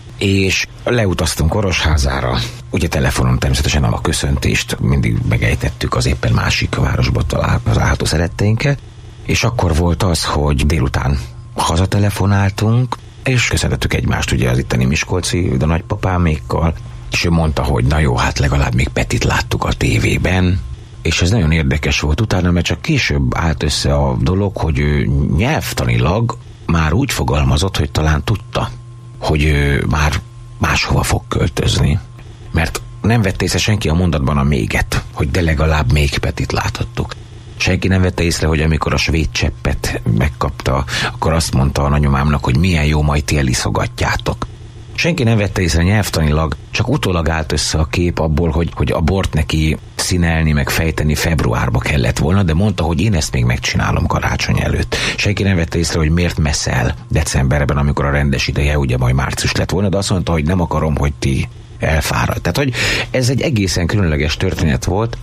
És leutaztunk Orosházára, ugye telefonon természetesen a köszöntést mindig megejtettük az éppen másik városba található szeretteinkkel, és akkor volt az, hogy délután hazatelefonáltunk, és köszöntettük egymást ugye az itteni miskolci a nagypapámékkal, és ő mondta, hogy na jó, hát legalább még Petit láttuk a tévében, és ez nagyon érdekes volt utána, mert csak később állt össze a dolog, hogy ő nyelvtanilag már úgy fogalmazott, hogy talán tudta, hogy ő már máshova fog költözni. Mert nem vett észre senki a mondatban a méget, hogy de legalább még Petit láthattuk. Senki nem vette észre, hogy amikor a svéd cseppet megkapta, akkor azt mondta a nagyomámnak, hogy milyen jó, majd ti eliszogatjátok. Senki nem vette észre nyelvtanilag, csak utólag állt össze a kép abból, hogy, hogy a bort neki színelni, meg fejteni februárba kellett volna, de mondta, hogy én ezt még megcsinálom karácsony előtt. Senki nem vette észre, hogy miért meszel decemberben, amikor a rendes ideje ugye majd március lett volna, de azt mondta, hogy nem akarom, hogy ti elfárad. Tehát, hogy ez egy egészen különleges történet volt,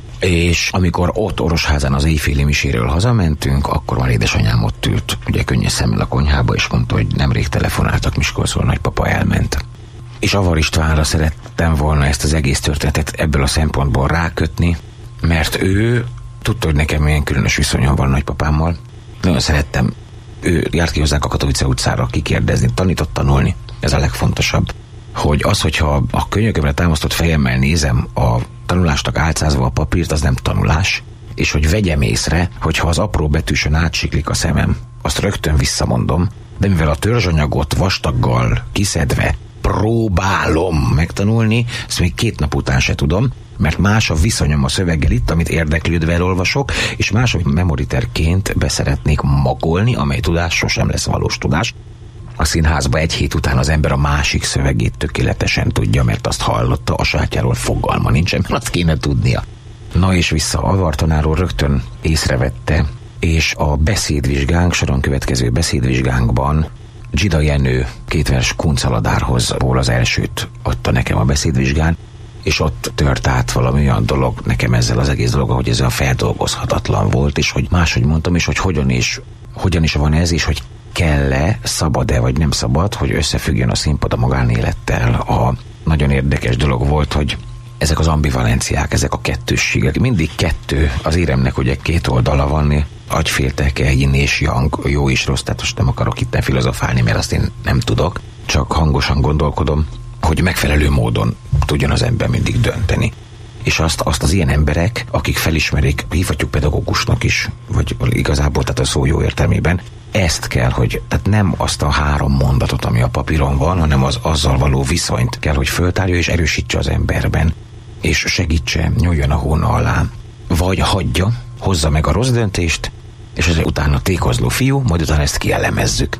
és amikor ott Orosházán az éjféli miséről hazamentünk, akkor már édesanyám ott ült, ugye könnyes szemmel a konyhába, és mondta, hogy nemrég telefonáltak Miskolcról, nagypapa elment. És Avar Istvánra szerettem volna ezt az egész történetet ebből a szempontból rákötni, mert ő tudta, hogy nekem milyen különös viszonyom van nagypapámmal. Nagyon szerettem. Ő járt ki hozzánk a Katowice utcára kikérdezni, tanított tanulni. Ez a legfontosabb. Hogy az, hogyha a könyökömre támasztott fejemmel nézem a tanulásnak álcázva a papírt, az nem tanulás, és hogy vegyem észre, hogyha az apró betűsön átsiklik a szemem, azt rögtön visszamondom, de mivel a törzsanyagot vastaggal kiszedve próbálom megtanulni, ezt még két nap után se tudom, mert más a viszonyom a szöveggel itt, amit érdeklődve elolvasok, és más, hogy memoriterként beszeretnék magolni, amely tudás sosem lesz valós tudás. A színházba egy hét után az ember a másik szövegét tökéletesen tudja, mert azt hallotta, a sajátjáról fogalma nincsen, mert azt kéne tudnia. Na és vissza, Avar tanár úr rögtön észrevette, és a beszédvizsgánk, soron következő beszédvizsgánkban Zsida Jenő két vers Kuncaladárhoz ból az elsőt adta nekem a beszédvizsgán, és ott tört át valami olyan dolog nekem ezzel az egész dolog, hogy ez a feldolgozhatatlan volt, és hogy máshogy mondtam, és hogy hogyan is, hogyan is van ez, és hogy kell-e, szabad-e, vagy nem szabad, hogy összefüggjön a színpad a magánélettel. A nagyon érdekes dolog volt, hogy ezek az ambivalenciák, ezek a kettősségek, mindig kettő, az éremnek ugye két oldala van, agyfélteke, yin és yang, jó és rossz, tehát most nem akarok itt filozofálni, mert azt én nem tudok, csak hangosan gondolkodom, hogy megfelelő módon tudjon az ember mindig dönteni. És azt, azt az ilyen emberek, akik felismerik, hívhatjuk pedagógusnak is, vagy igazából, tehát a szó jó értelmében, ezt kell, hogy, tehát nem azt a három mondatot, ami a papíron van, hanem az azzal való viszonyt kell, hogy föltárja és erősítse az emberben, és segítse, nyúljon a hóna alá, vagy hagyja, hozza meg a rossz döntést, és ezek utána tékozló fiú, majd utána ezt kielemezzük.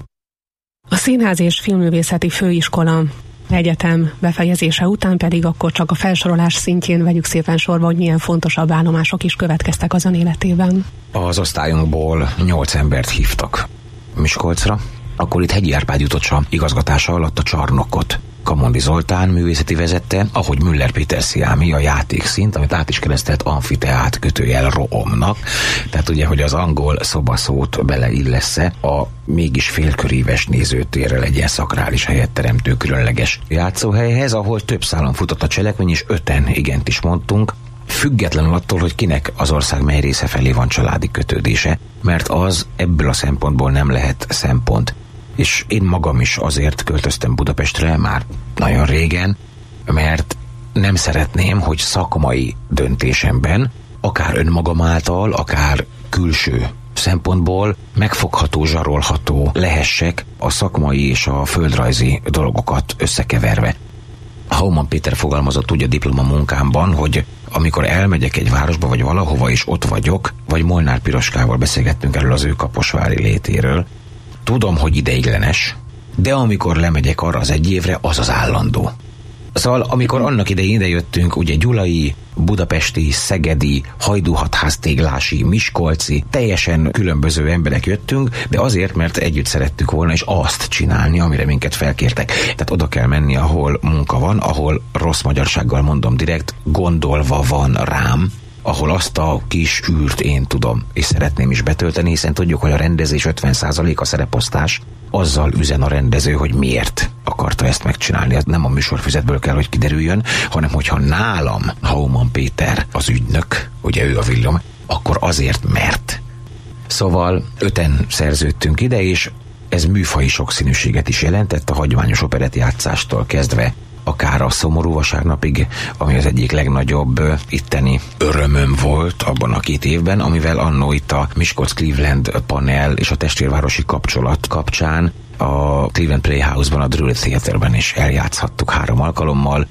A Színház és Filmművészeti Főiskola egyetem befejezése után pedig akkor csak a felsorolás szintjén vegyük szépen sorba, hogy milyen fontosabb állomások is következtek az ön életében. Az osztályunkból nyolc embert hívtak Miskolcra, akkor itt Hegyi Árpád jutott igazgatása alatt a csarnokot Kamondi Zoltán művészeti vezette, ahogy Müller Péter Sziámi a játékszint, amit át is keresztelt amfiteát kötőjel roomnak, tehát ugye, hogy az angol szobaszót beleillesz-e a mégis félköríves nézőtérrel egy ilyen szakrális helyet teremtő különleges játszóhelyhez, ahol több szálon futott a cselekmény, és öten igent is mondtunk, függetlenül attól, hogy kinek az ország mely része felé van családi kötődése, mert az ebből a szempontból nem lehet szempont. És én magam is azért költöztem Budapestre már nagyon régen, mert nem szeretném, hogy szakmai döntésemben, akár önmagam által, akár külső szempontból megfogható, zsarolható lehessek a szakmai és a földrajzi dolgokat összekeverve. Hauman Péter fogalmazott úgy a diplomamunkámban, hogy amikor elmegyek egy városba vagy valahova és ott vagyok, vagy Molnár Piroskával beszélgettünk erről az ő kaposvári létéről, tudom, hogy ideiglenes, de amikor lemegyek arra az egy évre, az az állandó. Szóval, amikor annak idején idejöttünk, ugye gyulai, budapesti, szegedi, hajdúhatháztéglási, miskolci, teljesen különböző emberek jöttünk, de azért, mert együtt szerettük volna, és azt csinálni, amire minket felkértek. Tehát oda kell menni, ahol munka van, ahol rossz magyarsággal mondom direkt, gondolva van rám, ahol azt a kis űrt én tudom, és szeretném is betölteni, hiszen tudjuk, hogy a rendezés ötven százalék a szereposztás, azzal üzen a rendező, hogy miért akarta ezt megcsinálni. Ez nem a műsorfüzetből kell, hogy kiderüljön, hanem hogyha nálam Hauman Péter az ügynök, ugye ő a villom, akkor azért, mert. Szóval öten szerződtünk ide, és ez műfaji sokszínűséget is jelentett, a hagyományos operettjátszástól kezdve akár a Szomorú vasárnapig, ami az egyik legnagyobb itteni örömöm volt abban a két évben, amivel annó itt a Miskolc-Cleveland panel és a testvérvárosi kapcsolat kapcsán a Cleveland Playhouse-ban, a Druid Theaterben is eljátszhattuk három alkalommal.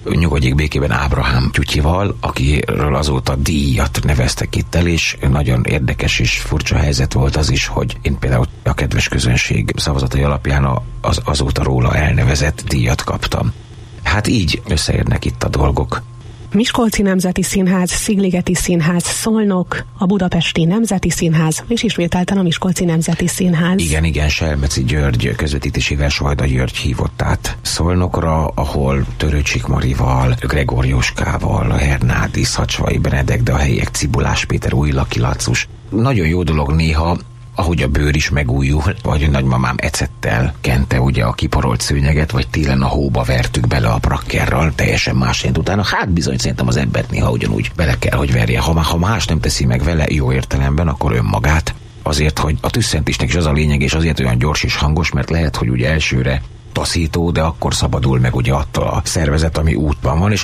nyugodjék békében Ábrahám Tyutyival, akiről azóta díjat neveztek itt el, és nagyon érdekes és furcsa helyzet volt az is, hogy én például a kedves közönség szavazatai alapján az azóta róla elnevezett díjat kaptam. Hát így összeérnek itt a dolgok. Miskolci Nemzeti Színház, Szigligeti Színház, Szolnok, a Budapesti Nemzeti Színház, és ismételten a Miskolci Nemzeti Színház. Igen, igen, Selmeci György közvetítésével Sajda György hívott át Szolnokra, ahol Törőcsik Marival, Gregor Jóskával, Hernádi, Szacsvai Benedek, de a helyiek Cibulás Péter, Újlaki Lacus. Nagyon jó dolog néha, ahogy a bőr is megújul, vagy a nagymamám ecettel kente ugye a kiporolt szőnyeget, vagy télen a hóba vertük bele a prakkerral, teljesen másként utána. Hát bizony szerintem az embert néha ugyanúgy bele kell, hogy verje. Ha, ha más nem teszi meg vele jó értelemben, akkor önmagát. Azért, hogy a tüsszentésnek is az a lényeg, és azért olyan gyors és hangos, mert lehet, hogy ugye elsőre taszító, de akkor szabadul meg ugye attól a szervezet, ami útban van, és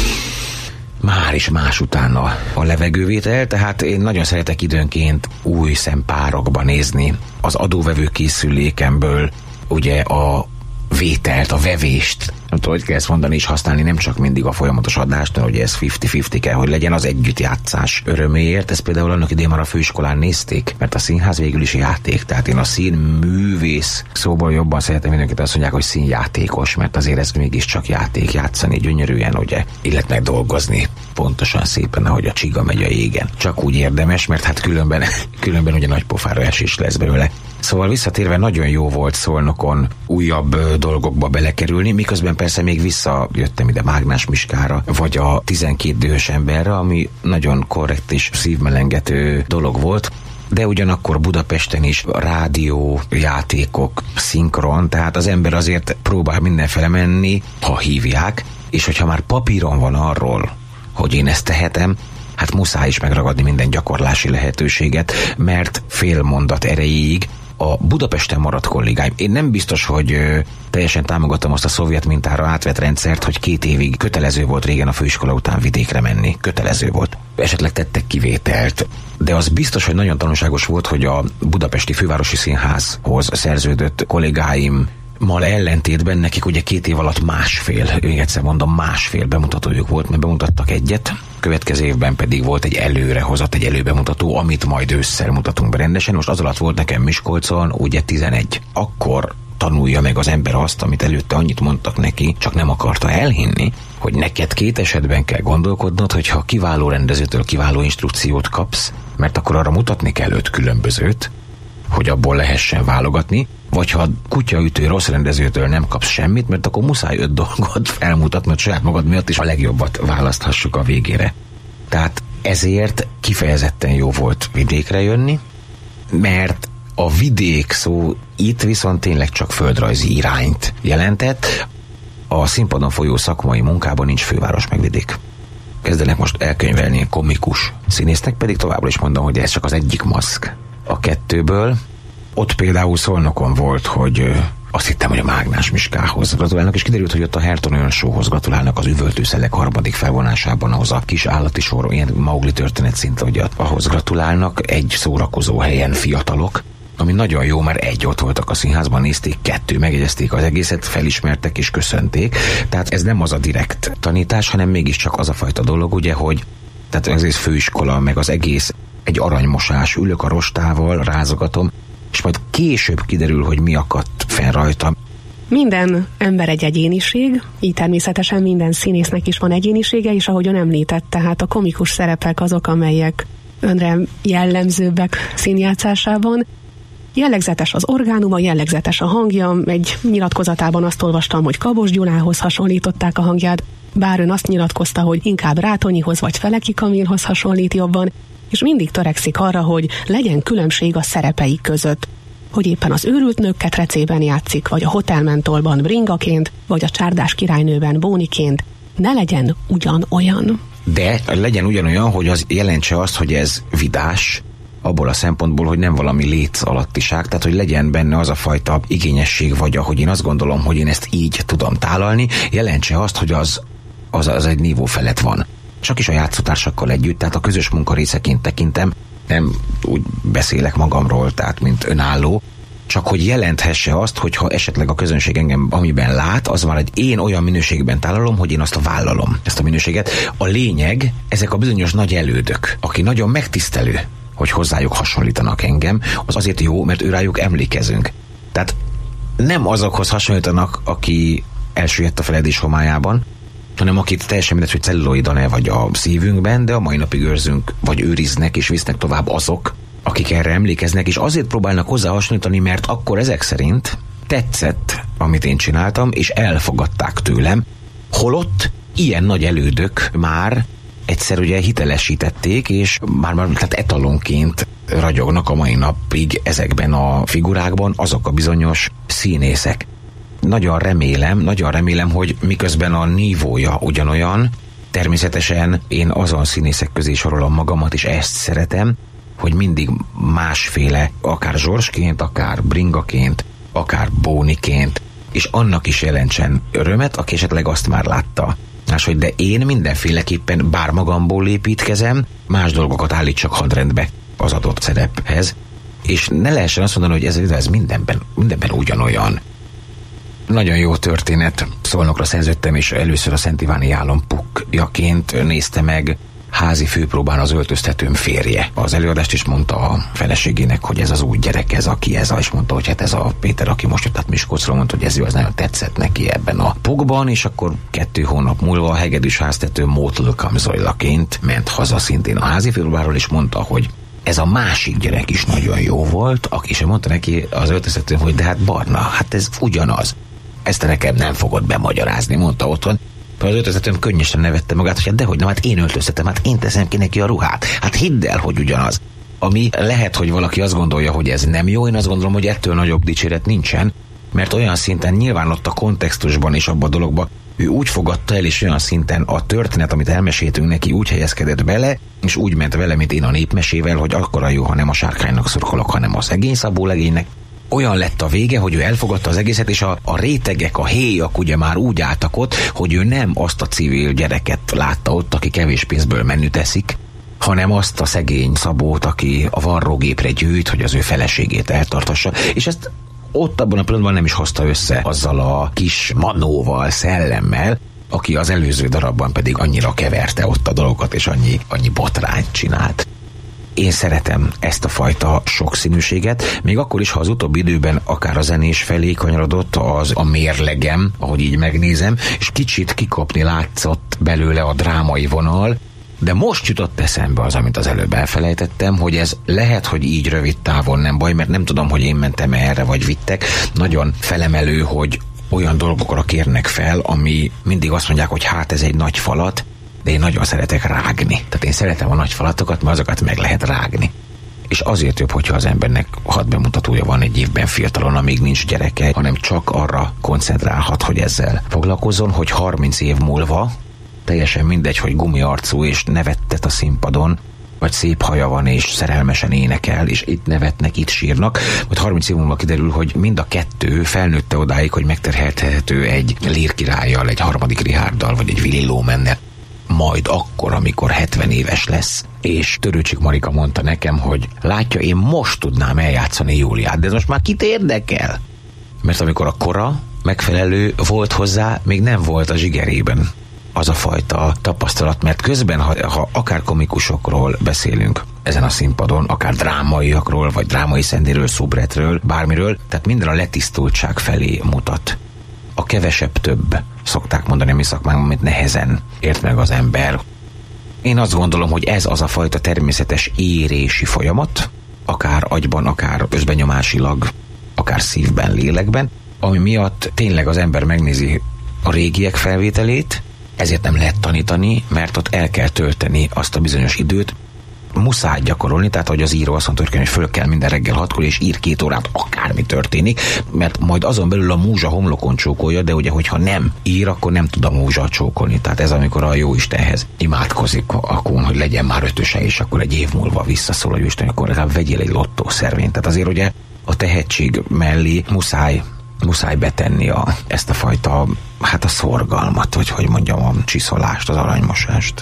már is más utána a levegővétel, tehát én nagyon szeretek időnként új szempárokba nézni az adóvevő készülékemből ugye a vételt, a vevést, nem tudom, hogy kell ezt mondani és használni, nem csak mindig a folyamatos adást, mert ugye ez fifty-fifty kell, hogy legyen az együttjátszás öröméért. Ezt például annak idején már a főiskolán nézték, mert a színház végül is játék, tehát én a színművész szóból jobban szeretem, mindenkit azt mondják, hogy színjátékos, mert azért ez mégiscsak játék, játszani gyönyörűen, ugye, illetve dolgozni pontosan szépen, ahogy a csiga megy a jégen. Csak úgy érdemes, mert hát különben, különben ugye nagy pofára esés lesz belőle. Szóval visszatérve nagyon jó volt Szolnokon újabb ö, dolgokba belekerülni, miközben persze még visszajöttem ide Mágnás Miskára, vagy a tizenkét dühös emberre, ami nagyon korrekt és szívmelengető dolog volt, de ugyanakkor Budapesten is rádió, játékok, szinkron, tehát az ember azért próbál mindenfele menni, ha hívják, és hogyha már papíron van arról, hogy én ezt tehetem, hát muszáj is megragadni minden gyakorlási lehetőséget, mert fél mondat erejéig a Budapesten maradt kollégáim. Én nem biztos, hogy ö, teljesen támogattam azt a szovjet mintára átvett rendszert, hogy két évig kötelező volt régen a főiskola után vidékre menni. Kötelező volt. Esetleg tettek kivételt. De az biztos, hogy nagyon tanulságos volt, hogy a Budapesti Fővárosi Színházhoz szerződött kollégáim mal ellentétben nekik ugye két év alatt másfél, még egyszer mondom, másfél bemutatójuk volt, mert bemutattak egyet, következő évben pedig volt egy előrehozott, egy előbemutató, amit majd ősszel mutatunk be rendesen. Most az alatt volt nekem Miskolcon ugye tizenegy. Akkor tanulja meg az ember azt, amit előtte annyit mondtak neki, csak nem akarta elhinni, hogy neked két esetben kell gondolkodnod, hogyha kiváló rendezőtől kiváló instrukciót kapsz, mert akkor arra mutatni kell öt különbözőt, hogy abból lehessen válogatni, vagy ha a kutyaütő rossz rendezőtől nem kapsz semmit, mert akkor muszáj öt dolgot felmutatni, hogy saját magad miatt is a legjobbat választhassuk a végére. Tehát ezért kifejezetten jó volt vidékre jönni, mert a vidék szó itt viszont tényleg csak földrajzi irányt jelentett. A színpadon folyó szakmai munkában nincs főváros meg vidék. Kezdenek most elkönyvelni komikus színésznek, pedig továbbra is mondom, hogy ez csak az egyik maszk a kettőből. Ott például Szolnokon volt, hogy azt hittem, hogy a Mágnás Miskához gratulálnak, és kiderült, hogy ott a Herton olyan showhoz gratulálnak az Üvöltőszelek harmadik felvonásában, ahhoz a kis állati sorról, ilyen Maugli történet szinte, hogy ahhoz gratulálnak, egy szórakozó helyen fiatalok, ami nagyon jó, mert egy ott voltak a színházban, nézték, kettő megjegyezték az egészet, felismertek és köszönték. Tehát ez nem az a direkt tanítás, hanem mégiscsak az a fajta dolog, ugye, hogy tehát az egész főiskola, meg az egész egy aranymosás, ülök a rostával, rázogatom, és majd később kiderül, hogy mi akadt fenn rajta. Minden ember egy egyéniség, így természetesen minden színésznek is van egyénisége, és ahogyan említett, tehát a komikus szerepek azok, amelyek önre jellemzőbbek színjátszásában. Jellegzetes az orgánuma, jellegzetes a hangja. Egy nyilatkozatában azt olvastam, hogy Kabos Gyulához hasonlították a hangját, bár ön azt nyilatkozta, hogy inkább Rátonyihoz vagy Feleki Kamilhoz hasonlít jobban, és mindig törekszik arra, hogy legyen különbség a szerepei között. Hogy éppen az őrült nők ketrecében játszik, vagy a Hotel Mentolban Bringaként, vagy a Csárdás királynőben Bóniként, ne legyen ugyanolyan. De legyen ugyanolyan, hogy az jelentse azt, hogy ez vidás, abból a szempontból, hogy nem valami léc alattiság, tehát hogy legyen benne az a fajta igényesség, vagy ahogy én azt gondolom, hogy én ezt így tudom tálalni, jelentse azt, hogy az, az, az egy nívó felett van. Csak is a játszótársakkal együtt, tehát a közös munka részeként tekintem, nem úgy beszélek magamról, tehát mint önálló, csak hogy jelenthesse azt, hogyha esetleg a közönség engem amiben lát, az már egy én olyan minőségben tálalom, hogy én azt vállalom, ezt a minőséget. A lényeg, ezek a bizonyos nagy elődök, aki nagyon megtisztelő, hogy hozzájuk hasonlítanak engem, az azért jó, mert őrájuk emlékezünk. Tehát nem azokhoz hasonlítanak, aki elsüllyedt a feledés homályában, hanem akit teljesen mindegy, hogy celluloidon-e vagy a szívünkben, de a mai napig őrzünk, vagy őriznek és visznek tovább azok, akik erre emlékeznek, és azért próbálnak hozzá hasonlítani, mert akkor ezek szerint tetszett, amit én csináltam, és elfogadták tőlem, holott ilyen nagy elődök már egyszer ugye hitelesítették, és már, már tehát etalonként ragyognak a mai napig ezekben a figurákban azok a bizonyos színészek. Nagyon remélem, nagyon remélem, hogy miközben a nívója ugyanolyan, természetesen én azon színészek közé sorolom magamat, és ezt szeretem, hogy mindig másféle, akár Zsorsként, akár Bringaként, akár Bóniként, és annak is jelentsen örömet, aki esetleg azt már látta. Máshogy, de én mindenféleképpen bár magamból építkezem, más dolgokat állítsak hadrendbe az adott szerephez, és ne lehessen azt mondani, hogy ez, ez mindenben, mindenben ugyanolyan. Nagyon jó történet. Szolnokra szerződtem, és először a Szent Iváni álom pukjaként nézte meg házi főpróbán az öltöztetőm férje. Az előadást is mondta a feleségének, hogy ez az új gyerek, ez aki ez, és mondta, hogy hát ez a Péter, aki most jött át Miskolcról, mondta, hogy ez jó, ez nagyon tetszett neki ebben a pukban, és akkor kettő hónap múlva a hegedűs háztető Mótl Kamzojlaként ment haza szintén a házi főpróbáról, és mondta, hogy ez a másik gyerek is nagyon jó volt, aki is mondta neki az öltöztetőm, hogy de hát Barna, hát ez ugyanaz. Ezt nekem nem fogod bemagyarázni, mondta otthon. Az öltöztetőm könnyesen nevette magát, hogy hát dehogy, na hát én öltöztetem, hát én teszem ki neki a ruhát. Hát hidd el, hogy ugyanaz. Ami lehet, hogy valaki azt gondolja, hogy ez nem jó, én azt gondolom, hogy ettől nagyobb dicséret nincsen, mert olyan szinten nyilván ott a kontextusban és abban a dologban ő úgy fogadta el, és olyan szinten a történet, amit elmeséltünk neki, úgy helyezkedett bele, és úgy ment vele, mint én a népmesével, hogy akkora jó, ha nem a sárkánynak szurkolok, hanem a szegény Szabó legénynek. Olyan lett a vége, hogy ő elfogadta az egészet, és a, a rétegek, a héjak ugye már úgy álltak ott, hogy ő nem azt a civil gyereket látta ott, aki kevés pénzből menüt eszik, hanem azt a szegény Szabót, aki a varrógépre gyűjt, hogy az ő feleségét eltartassa, és ezt ott abban a pillanatban nem is hozta össze azzal a kis manóval, szellemmel, aki az előző darabban pedig annyira keverte ott a dolgokat, és annyi, annyi botrányt csinált. Én szeretem ezt a fajta sokszínűséget, még akkor is, ha az utóbbi időben akár a zenés felé kanyarodott az a mérlegem, ahogy így megnézem, és kicsit kikapni látszott belőle a drámai vonal, de most jutott eszembe az, amit az előbb elfelejtettem, hogy ez lehet, hogy így rövid távon nem baj, mert nem tudom, hogy én mentem erre, vagy vittek. Nagyon felemelő, hogy olyan dolgokra kérnek fel, ami mindig azt mondják, hogy hát ez egy nagy falat, de én nagyon szeretek rágni. Tehát én szeretem a nagy falatokat, mert azokat meg lehet rágni. És azért jobb, hogyha az embernek hat bemutatója van egy évben fiatalon, amíg nincs gyereke, hanem csak arra koncentrálhat, hogy ezzel foglalkozzon, hogy harminc év múlva teljesen mindegy, hogy gumiarcú és nevettet a színpadon, vagy szép haja van és szerelmesen énekel, és itt nevetnek, itt sírnak, vagy harminc év múlva kiderül, hogy mind a kettő felnőtte odáig, hogy megterhelhető egy Lír királlyal, egy harmadik Richárddal, vagy egy Willy Lomannel. Majd akkor, amikor hetven éves lesz. És Törőcsik Marika mondta nekem, hogy látja, én most tudnám eljátszani Júliát, de ez most már kit érdekel? Mert amikor a kora megfelelő volt hozzá, még nem volt a zsigerében az a fajta tapasztalat, mert közben, ha, ha akár komikusokról beszélünk ezen a színpadon, akár drámaiakról, vagy drámai Szendiről, Szubretről, bármiről, tehát minden a letisztultság felé mutat. A kevesebb több, szokták mondani a mi szakmánkban, amit nehezen ért meg az ember. Én azt gondolom, hogy ez az a fajta természetes érési folyamat, akár agyban, akár összbenyomásilag, akár szívben, lélekben, ami miatt tényleg az ember megnézi a régiek felvételét, ezért nem lehet tanítani, mert ott el kell tölteni azt a bizonyos időt, muszáj gyakorolni, tehát hogy az író azt mondta, hogy föl kell minden reggel hatkor, és ír két órát, akármi történik, mert majd azon belül a múzsa homlokon csókolja, de ugye, hogyha nem ír, akkor nem tud a múzsa csókolni. Tehát ez, amikor a Jóistenhez imádkozik akkor, hogy legyen már ötöse, és akkor egy év múlva visszaszól a Jóisten, akkor legalább vegyél egy lottószervényt. Tehát azért ugye a tehetség mellé muszáj muszáj betenni a, ezt a fajta, hát a szorgalmat, hogy hogy mondjam, a csiszolást, az aranymosást.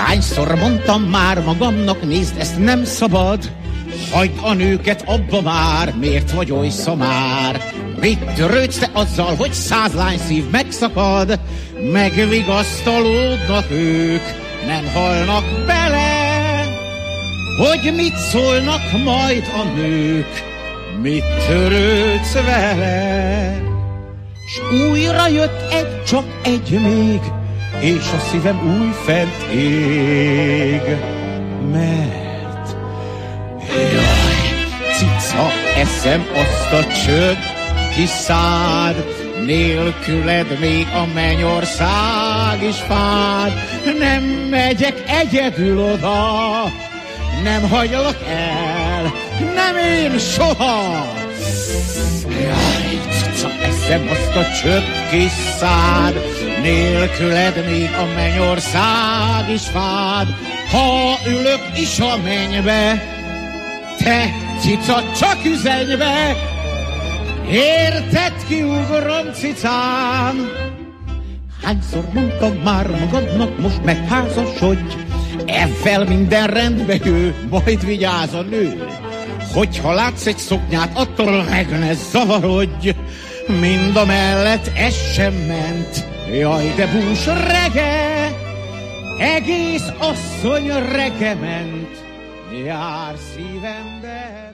Hányszor mondtam már magamnak, nézd, ezt nem szabad, hagyd a nőket abba már, miért vagy oly szamár? Mit törődsz te azzal, hogy száz lány szív megszakad? Megvigasztalódnak ők, nem halnak bele, hogy mit szólnak majd a nők, mit törődsz vele? S újra jött egy, csak egy még, és a szívem újfent ég, mert jaj, cica, eszem azt a csönd kis szád, nélküled még a mennyország is fád. Nem megyek egyedül oda, nem hagylak el, nem én soha. Jaj, cica, eszem azt a csönd kis szád, nélküled még a mennyország is fád. Ha ülök is a mennybe, te, cica, csak üzenj be, érted, kiugrom, cicám. Hányszor mondtam már magadnak, most megházasodj, ezzel minden rendbe jő, majd vigyázz a nő. Hogyha látsz egy szoknyát, attól meg ne zavarodj, mind a mellett ez sem ment. Jaj, de bús rege, egész asszony rege ment, jár szívembe.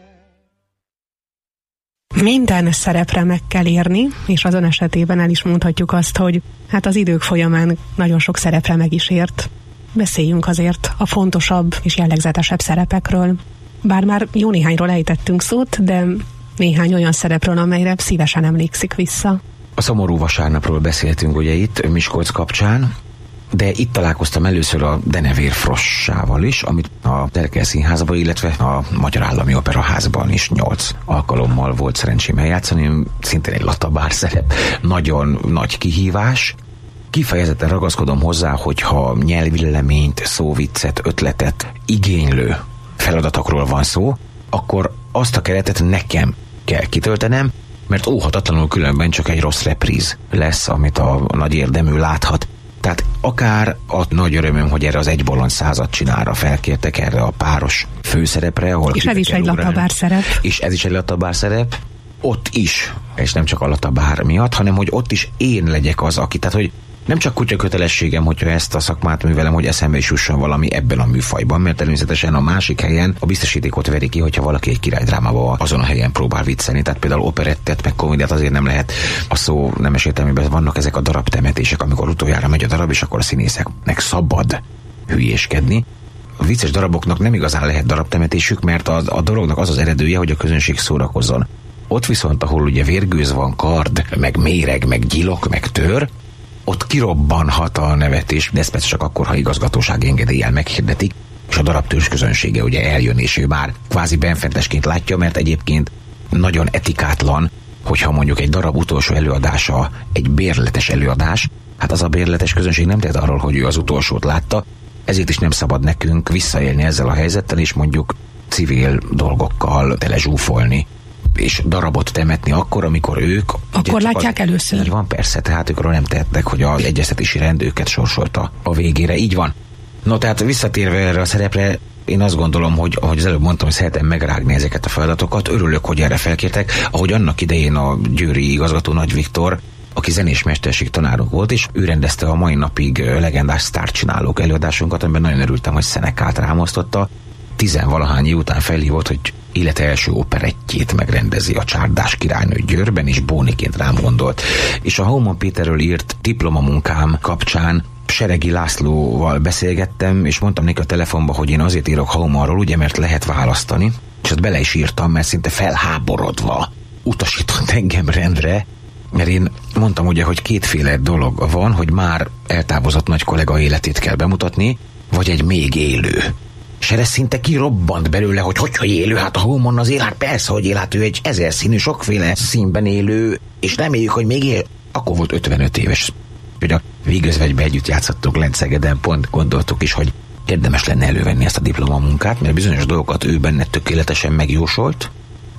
Minden szerepre meg kell érni, és azon esetében el is mondhatjuk azt, hogy hát az idők folyamán nagyon sok szerepre meg is ért. Beszéljünk azért a fontosabb és jellegzetesebb szerepekről. Bár már jó néhányról ejtettünk szót, de néhány olyan szerepről, amelyre szívesen emlékszik vissza. A Szomorú vasárnapról beszéltünk ugye itt Miskolc kapcsán, de itt találkoztam először a Denevér Frossával is, amit a Terkel Színházban, illetve a Magyar Állami Operaházban is nyolc alkalommal volt szerencsém eljátszani, szintén egy latabár szerep, nagyon nagy kihívás. Kifejezetten ragaszkodom hozzá, hogyha nyelvilleményt, szóviccet, ötletet igénylő feladatokról van szó, akkor azt a keretet nekem kell kitöltenem, mert óhatatlanul különben csak egy rossz repríz lesz, amit a nagy érdemű láthat. Tehát akár a nagy örömöm, hogy erre az Egy bolond század csinálra felkértek, erre a páros főszerepre, ahol és ez is egy latabár szerep. És ez is egy latabár szerep. Ott is, és nem csak a latabár miatt, hanem hogy ott is én legyek az, aki, tehát hogy nem csak kutya kötelességem, hogyha ezt a szakmát művelem, hogy eszembe is jusson valami ebben a műfajban, mert természetesen a másik helyen a biztosítékot veri ki, hogyha valaki egy királydrámában azon a helyen próbál viccelni. Tehát például operettet, meg komédiát azért nem lehet, a szó nemes értelmében vannak ezek a darabtemetések, amikor utoljára megy a darab, és akkor a színészeknek szabad hülyéskedni. A vicces daraboknak nem igazán lehet darabtemetésük, mert a, a dolognak az az eredője, hogy a közönség szórakozzon. Ott viszont, ahol ugye vérgőz van, kard, meg méreg, meg gyilok, meg tör, ott kirobbanhat a nevetés, de ez persze csak akkor, ha igazgatóság engedéllyel meghirdetik, és a darab közönsége ugye eljön, és ő már kvázi benfentesként látja, mert egyébként nagyon etikátlan, hogyha mondjuk egy darab utolsó előadása egy bérletes előadás, hát az a bérletes közönség nem tehet arról, hogy ő az utolsót látta, ezért is nem szabad nekünk visszaélni ezzel a helyzettel, és mondjuk civil dolgokkal telezsúfolni, és darabot temetni akkor, amikor ők... Akkor látják az, először. Így van, persze, tehát ők arról nem tehetnek, hogy az egyeztetési rend őket sorsolta a végére, így van. No, tehát visszatérve erre a szerepre, én azt gondolom, hogy ahogy az előbb mondtam, hogy szeretem megrágni ezeket a feladatokat, örülök, hogy erre felkértek, ahogy annak idején a győri igazgató Nagy Viktor, aki zenés mesterség tanárunk volt, és ő rendezte a mai napig legendás sztárcsinálók előadásunkat, amiben nagyon örültem, hogy Szenekát rámosztotta. Tizenvalahány év után felhívott, hogy élete első operettjét megrendezi, a Csárdás királynő Győrben, és Bóniként rám gondolt. És a Hauman Péterről írt diplomamunkám kapcsán Seregi Lászlóval beszélgettem, és mondtam neki a telefonba, hogy én azért írok Haumanról, ugye, mert lehet választani, és ott bele is írtam, mert szinte felháborodva utasított engem rendre, mert én mondtam ugye, hogy kétféle dolog van, hogy már eltávozott nagy kollega életét kell bemutatni, vagy egy még élő. És erre szinte kirobbant belőle, hogy hogyha élő, hát a Hauman az él, hát persze, hogy él, hát ő egy ezer színű, sokféle színben élő, és reméljük, hogy még él. Akkor volt ötvenöt éves, hogy a Végözvegybe együtt játszottunk Lentszegeden, pont gondoltuk is, hogy érdemes lenne elővenni ezt a diplomamunkát, mert bizonyos dolgokat ő benne tökéletesen megjósolt,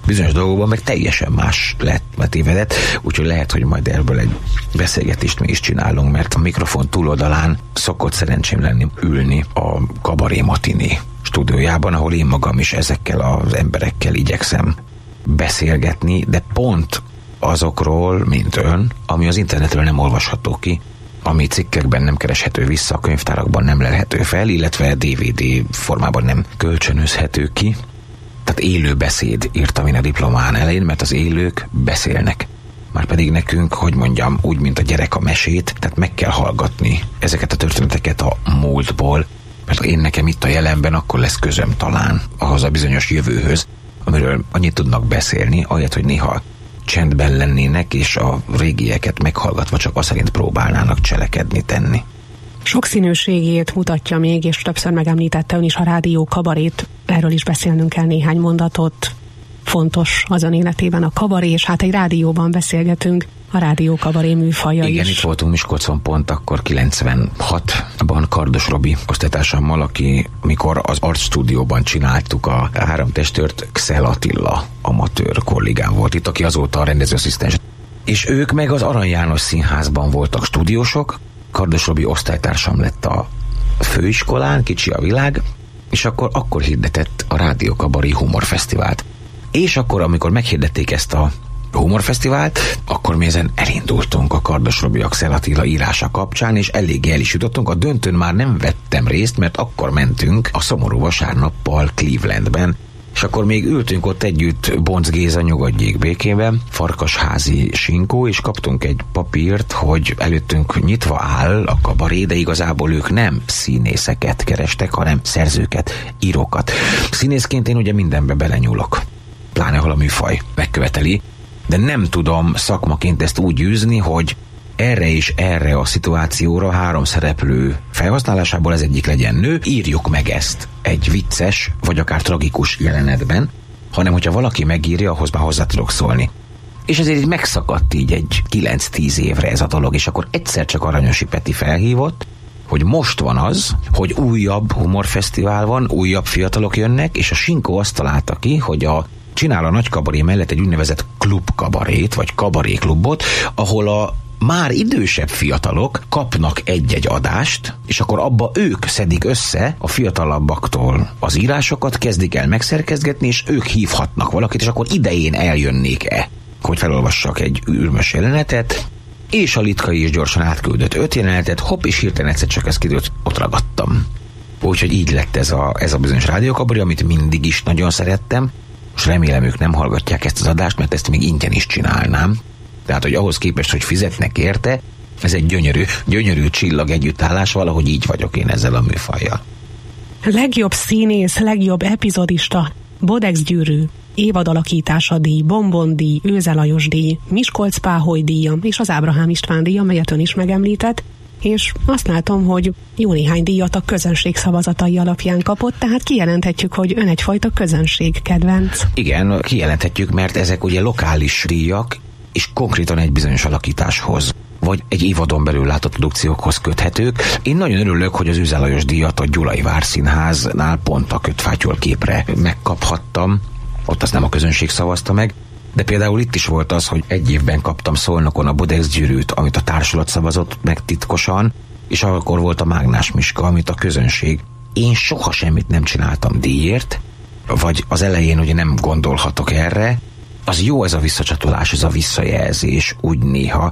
bizonyos dolgokban meg teljesen más lett tévedett, úgyhogy lehet, hogy majd ebből egy beszélgetést mi is csinálunk, mert a mikrofon túloldalán szokott szerencsém lenni ülni a Kabaré Matini stúdiójában, ahol én magam is ezekkel az emberekkel igyekszem beszélgetni, de pont azokról, mint ön, ami az internetről nem olvasható ki, ami cikkekben nem kereshető vissza, a könyvtárakban nem lelhető fel, illetve dé vé dé formában nem kölcsönözhető ki. Tehát élő beszéd írtam én a diplomán elején, mert az élők beszélnek. Márpedig nekünk, hogy mondjam, úgy, mint a gyerek a mesét, tehát meg kell hallgatni ezeket a történeteket a múltból, mert én nekem itt a jelenben akkor lesz közöm talán ahhoz a bizonyos jövőhöz, amiről annyit tudnak beszélni, ahelyett, hogy néha csendben lennének, és a régieket meghallgatva csak azt szerint próbálnának cselekedni, tenni. Sokszínűségét mutatja még, és többször megemlítette ön is a rádió kabarét. Erről is beszélnünk kell néhány mondatot. Fontos az ön életében a kabaré, és hát egy rádióban beszélgetünk, a rádió kabaré műfaja. Igen, is. Itt voltunk Miskolcon pont akkor kilencvenhatban Kardos Robi osztálytársammal, aki mikor az Art Stúdióban csináltuk a Három testőrt, Kszel Attila amatőr kollégám volt itt, aki azóta a rendezőasszisztens. És ők meg az Arany János Színházban voltak stúdiósok, Kardos Robi osztálytársam lett a főiskolán, kicsi a világ, és akkor, akkor hirdetett a Rádió Kabaré Humorfesztivált. És akkor, amikor meghirdették ezt a humorfesztivált, akkor mi ezen elindultunk a Kardos Robi Kszel Attila írása kapcsán, és eléggé el is jutottunk. A döntőn már nem vettem részt, mert akkor mentünk a Szomorú vasárnappal Clevelandben, és akkor még ültünk ott együtt Bonc Géza Nyugodjék békében, Farkasházi Sinkó, és kaptunk egy papírt, hogy előttünk nyitva áll a kabaré, de igazából ők nem színészeket kerestek, hanem szerzőket, írókat. Színészként én ugye mindenbe belenyúlok, pláne ahol a műfaj megköveteli, de nem tudom szakmaként ezt úgy űzni, hogy erre és erre a szituációra három szereplő felhasználásából ez egyik legyen nő, írjuk meg ezt egy vicces, vagy akár tragikus jelenetben, hanem hogyha valaki megírja, ahhoz már hozzá tudok szólni. És ezért így megszakadt így egy kilenc-tíz évre ez a dolog, és akkor egyszer csak Aranyosi Peti felhívott, hogy most van az, hogy újabb humorfesztivál van, újabb fiatalok jönnek, és a Sinkó azt találta ki, hogy a csinál a nagy kabaré mellett egy úgynevezett klubkabarét, vagy kabaréklubot, ahol a már idősebb fiatalok kapnak egy-egy adást, és akkor abba ők szedik össze a fiatalabbaktól az írásokat, kezdik el megszerkezgetni, és ők hívhatnak valakit, és akkor idején eljönnék-e, hogy felolvassak egy űrmös jelenetet, és a Litkai is gyorsan átküldött öt jelenetet, hopp, és hirtelen egyszer csak ezt kidőtt, ott ragadtam. Úgyhogy így lett ez a, ez a bizonyos rádiókabaré, amit mindig is nagyon szerettem. Most remélem, ők nem hallgatják ezt az adást, mert ezt még ingyen is csinálnám. Tehát, hogy ahhoz képest, hogy fizetnek érte, ez egy gyönyörű, gyönyörű csillag együttállás, valahogy így vagyok én ezzel a műfajjal. Legjobb színész, legjobb epizodista, Bodex Gyűrű, évadalakítása díj, Bombon díj, Őze Lajos díj, Miskolc Páholy díja és az Ábrahám István díja, melyet ön is megemlített, és azt látom, hogy jó néhány díjat a közönség szavazatai alapján kapott, tehát kijelenthetjük, hogy ön egyfajta közönség kedvenc. Igen, kijelenthetjük, mert ezek ugye lokális díjak, és konkrétan egy bizonyos alakításhoz, vagy egy évadon belül látott produkciókhoz köthetők. Én nagyon örülök, hogy az Őze Lajos díjat a Gyulai Várszínháznál pont a Kötfátyol képre megkaphattam. Ott azt nem a közönség szavazta meg, de például itt is volt az, hogy egy évben kaptam Szolnokon a Bodex Gyűrűt, amit a társulat szavazott meg titkosan, és akkor volt a Mágnás Miska, amit a közönség. Én soha semmit nem csináltam díjért, vagy az elején ugye nem gondolhatok erre. Az jó ez a visszacsatolás, ez a visszajelzés, úgy néha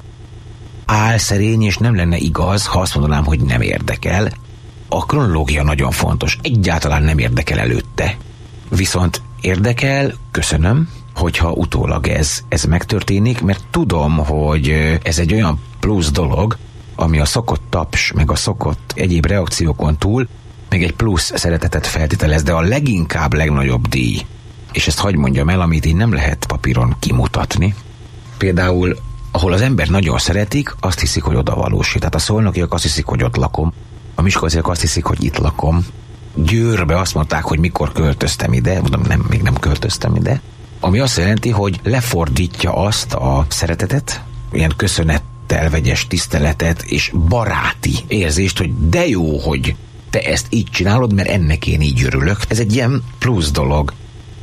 álszerény, és nem lenne igaz, ha azt mondanám, hogy nem érdekel. A kronológia nagyon fontos, egyáltalán nem érdekel előtte. Viszont érdekel, köszönöm, hogyha utólag ez, ez megtörténik, mert tudom, hogy ez egy olyan plusz dolog, ami a szokott taps, meg a szokott egyéb reakciókon túl, meg egy plusz szeretetet feltételez, de a leginkább legnagyobb díj, és ezt hadd mondjam el, amit így nem lehet papíron kimutatni. Például, ahol az ember nagyon szeretik, azt hiszik, hogy oda valósít. Tehát a szolnokiak azt hiszik, hogy ott lakom, a miskolciak azt hiszik, hogy itt lakom. Győrbe azt mondták, hogy mikor költöztem ide, mondom, nem, még nem költöztem ide, ami azt jelenti, hogy lefordítja azt a szeretetet, ilyen köszönettel vegyes tiszteletet és baráti érzést, hogy de jó, hogy te ezt így csinálod, mert ennek én így örülök. Ez egy ilyen plusz dolog.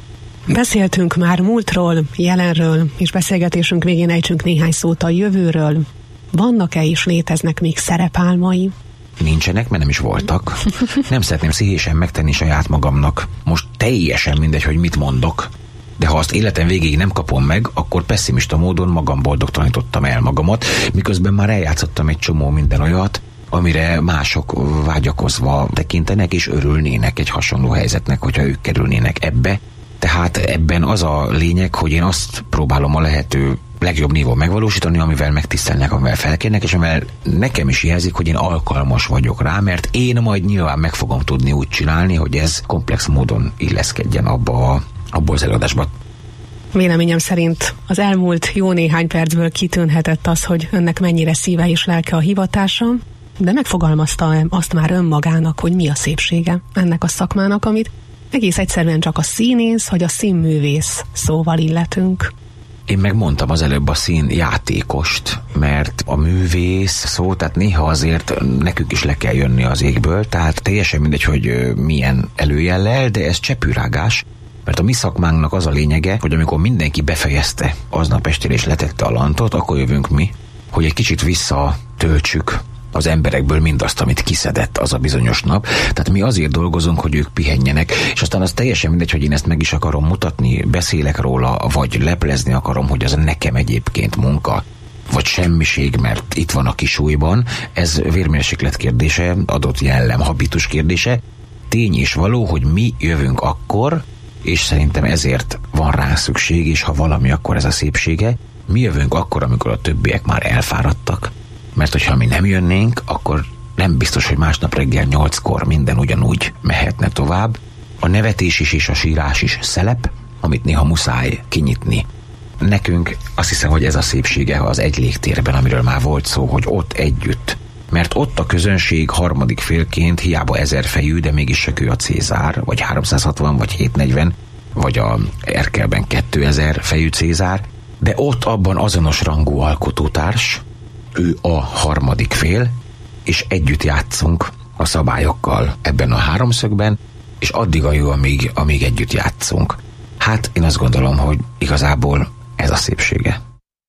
Beszéltünk már múltról, jelenről, és beszélgetésünk végén ejtsünk néhány szót a jövőről. Vannak-e és léteznek még szerepálmai? Nincsenek, mert nem is voltak. Nem szeretném szívélyesen megtenni saját magamnak. Most teljesen mindegy, hogy mit mondok. De ha azt életem végéig nem kapom meg, akkor pessimista módon magam boldogtalanítottam el magamat, miközben már eljátszottam egy csomó minden olyat, amire mások vágyakozva tekintenek és örülnének egy hasonló helyzetnek, hogyha ők kerülnének ebbe. Tehát ebben az a lényeg, hogy én azt próbálom a lehető legjobb nívón megvalósítani, amivel megtisztelnek, amivel felkérnek, és amivel nekem is jelzik, hogy én alkalmas vagyok rá, mert én majd nyilván meg fogom tudni úgy csinálni, hogy ez komplex módon illeszkedjen abba, a, abba az előadásba. Véleményem szerint az elmúlt jó néhány percből kitűnhetett az, hogy önnek mennyire szíve és lelke a hivatása, de megfogalmazta azt már önmagának, hogy mi a szépsége ennek a szakmának, amit egész egyszerűen csak a színész vagy a színművész szóval illetünk. Én megmondtam az előbb a színjátékost, mert a művész szó, tehát néha azért nekünk is le kell jönni az égből, tehát teljesen mindegy, hogy milyen előjellel, de ez csepűrágás, mert a mi szakmánknak az a lényege, hogy amikor mindenki befejezte aznap estére és letette a lantot, akkor jövünk mi, hogy egy kicsit visszatöltsük az emberekből mindazt, amit kiszedett az a bizonyos nap. Tehát mi azért dolgozunk, hogy ők pihenjenek, és aztán az teljesen mindegy, hogy én ezt meg is akarom mutatni, beszélek róla, vagy leplezni akarom, hogy az nekem egyébként munka, vagy semmiség, mert itt van a kisújban. Ez vérmérséklet kérdése, adott jellem, habitus kérdése. Tény és való, hogy mi jövünk akkor, és szerintem ezért van rá szükség, és ha valami, akkor ez a szépsége. Mi jövünk akkor, amikor a többiek már elfáradtak. Mert hogyha mi nem jönnénk, akkor nem biztos, hogy másnap reggel nyolckor minden ugyanúgy mehetne tovább. A nevetés is és a sírás is szelep, amit néha muszáj kinyitni. Nekünk azt hiszem, hogy ez a szépsége az egy légtérben, amiről már volt szó, hogy ott együtt. Mert ott a közönség harmadik félként hiába ezer fejű, de mégis csak ő a Cézár, vagy háromszázhatvan, vagy hétszáznegyven, vagy a Erkelben kétezer fejű Cézár, de ott abban azonos rangú alkotótárs, ő a harmadik fél, és együtt játszunk a szabályokkal ebben a háromszögben, és addig a jó, amíg, amíg együtt játszunk. Hát én azt gondolom, hogy igazából ez a szépsége.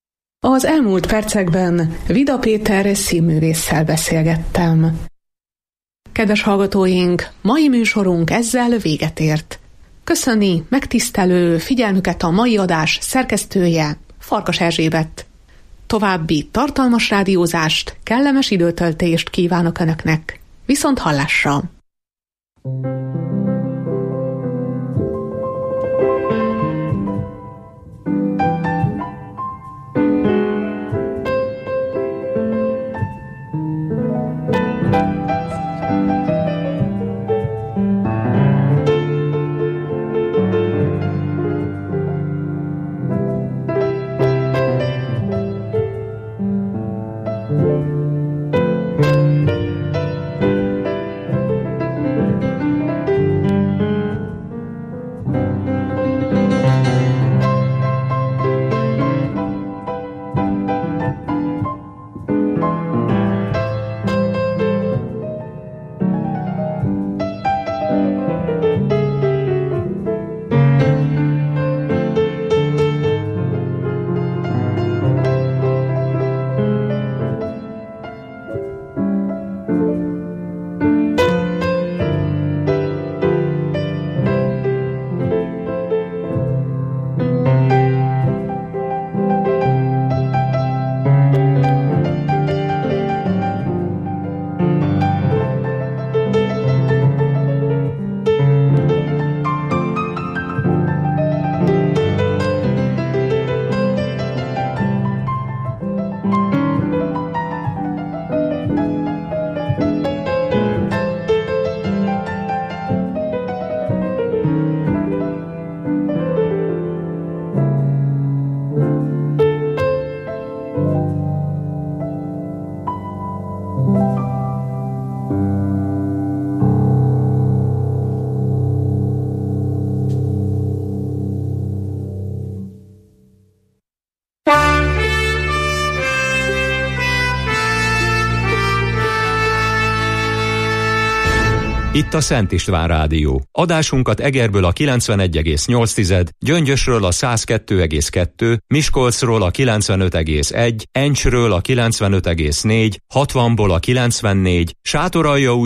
Az elmúlt percekben Vida Péter színművésszel beszélgettem. Kedves hallgatóink, mai műsorunk ezzel véget ért. Köszöni megtisztelő figyelmüket a mai adás szerkesztője, Farkas Erzsébet. További tartalmas rádiózást, kellemes időtöltést kívánok Önöknek. Viszont hallásra! Itt a Szent István Rádió. Adásunkat Egerből a kilencvenegy egész nyolc, Gyöngyösről a száz kettő egész kettő, Miskolcról a kilencvenöt egész egy, Encsről a kilencvenöt egész négy, hatvanból a kilencvennégy, Sátoraljaújhelyről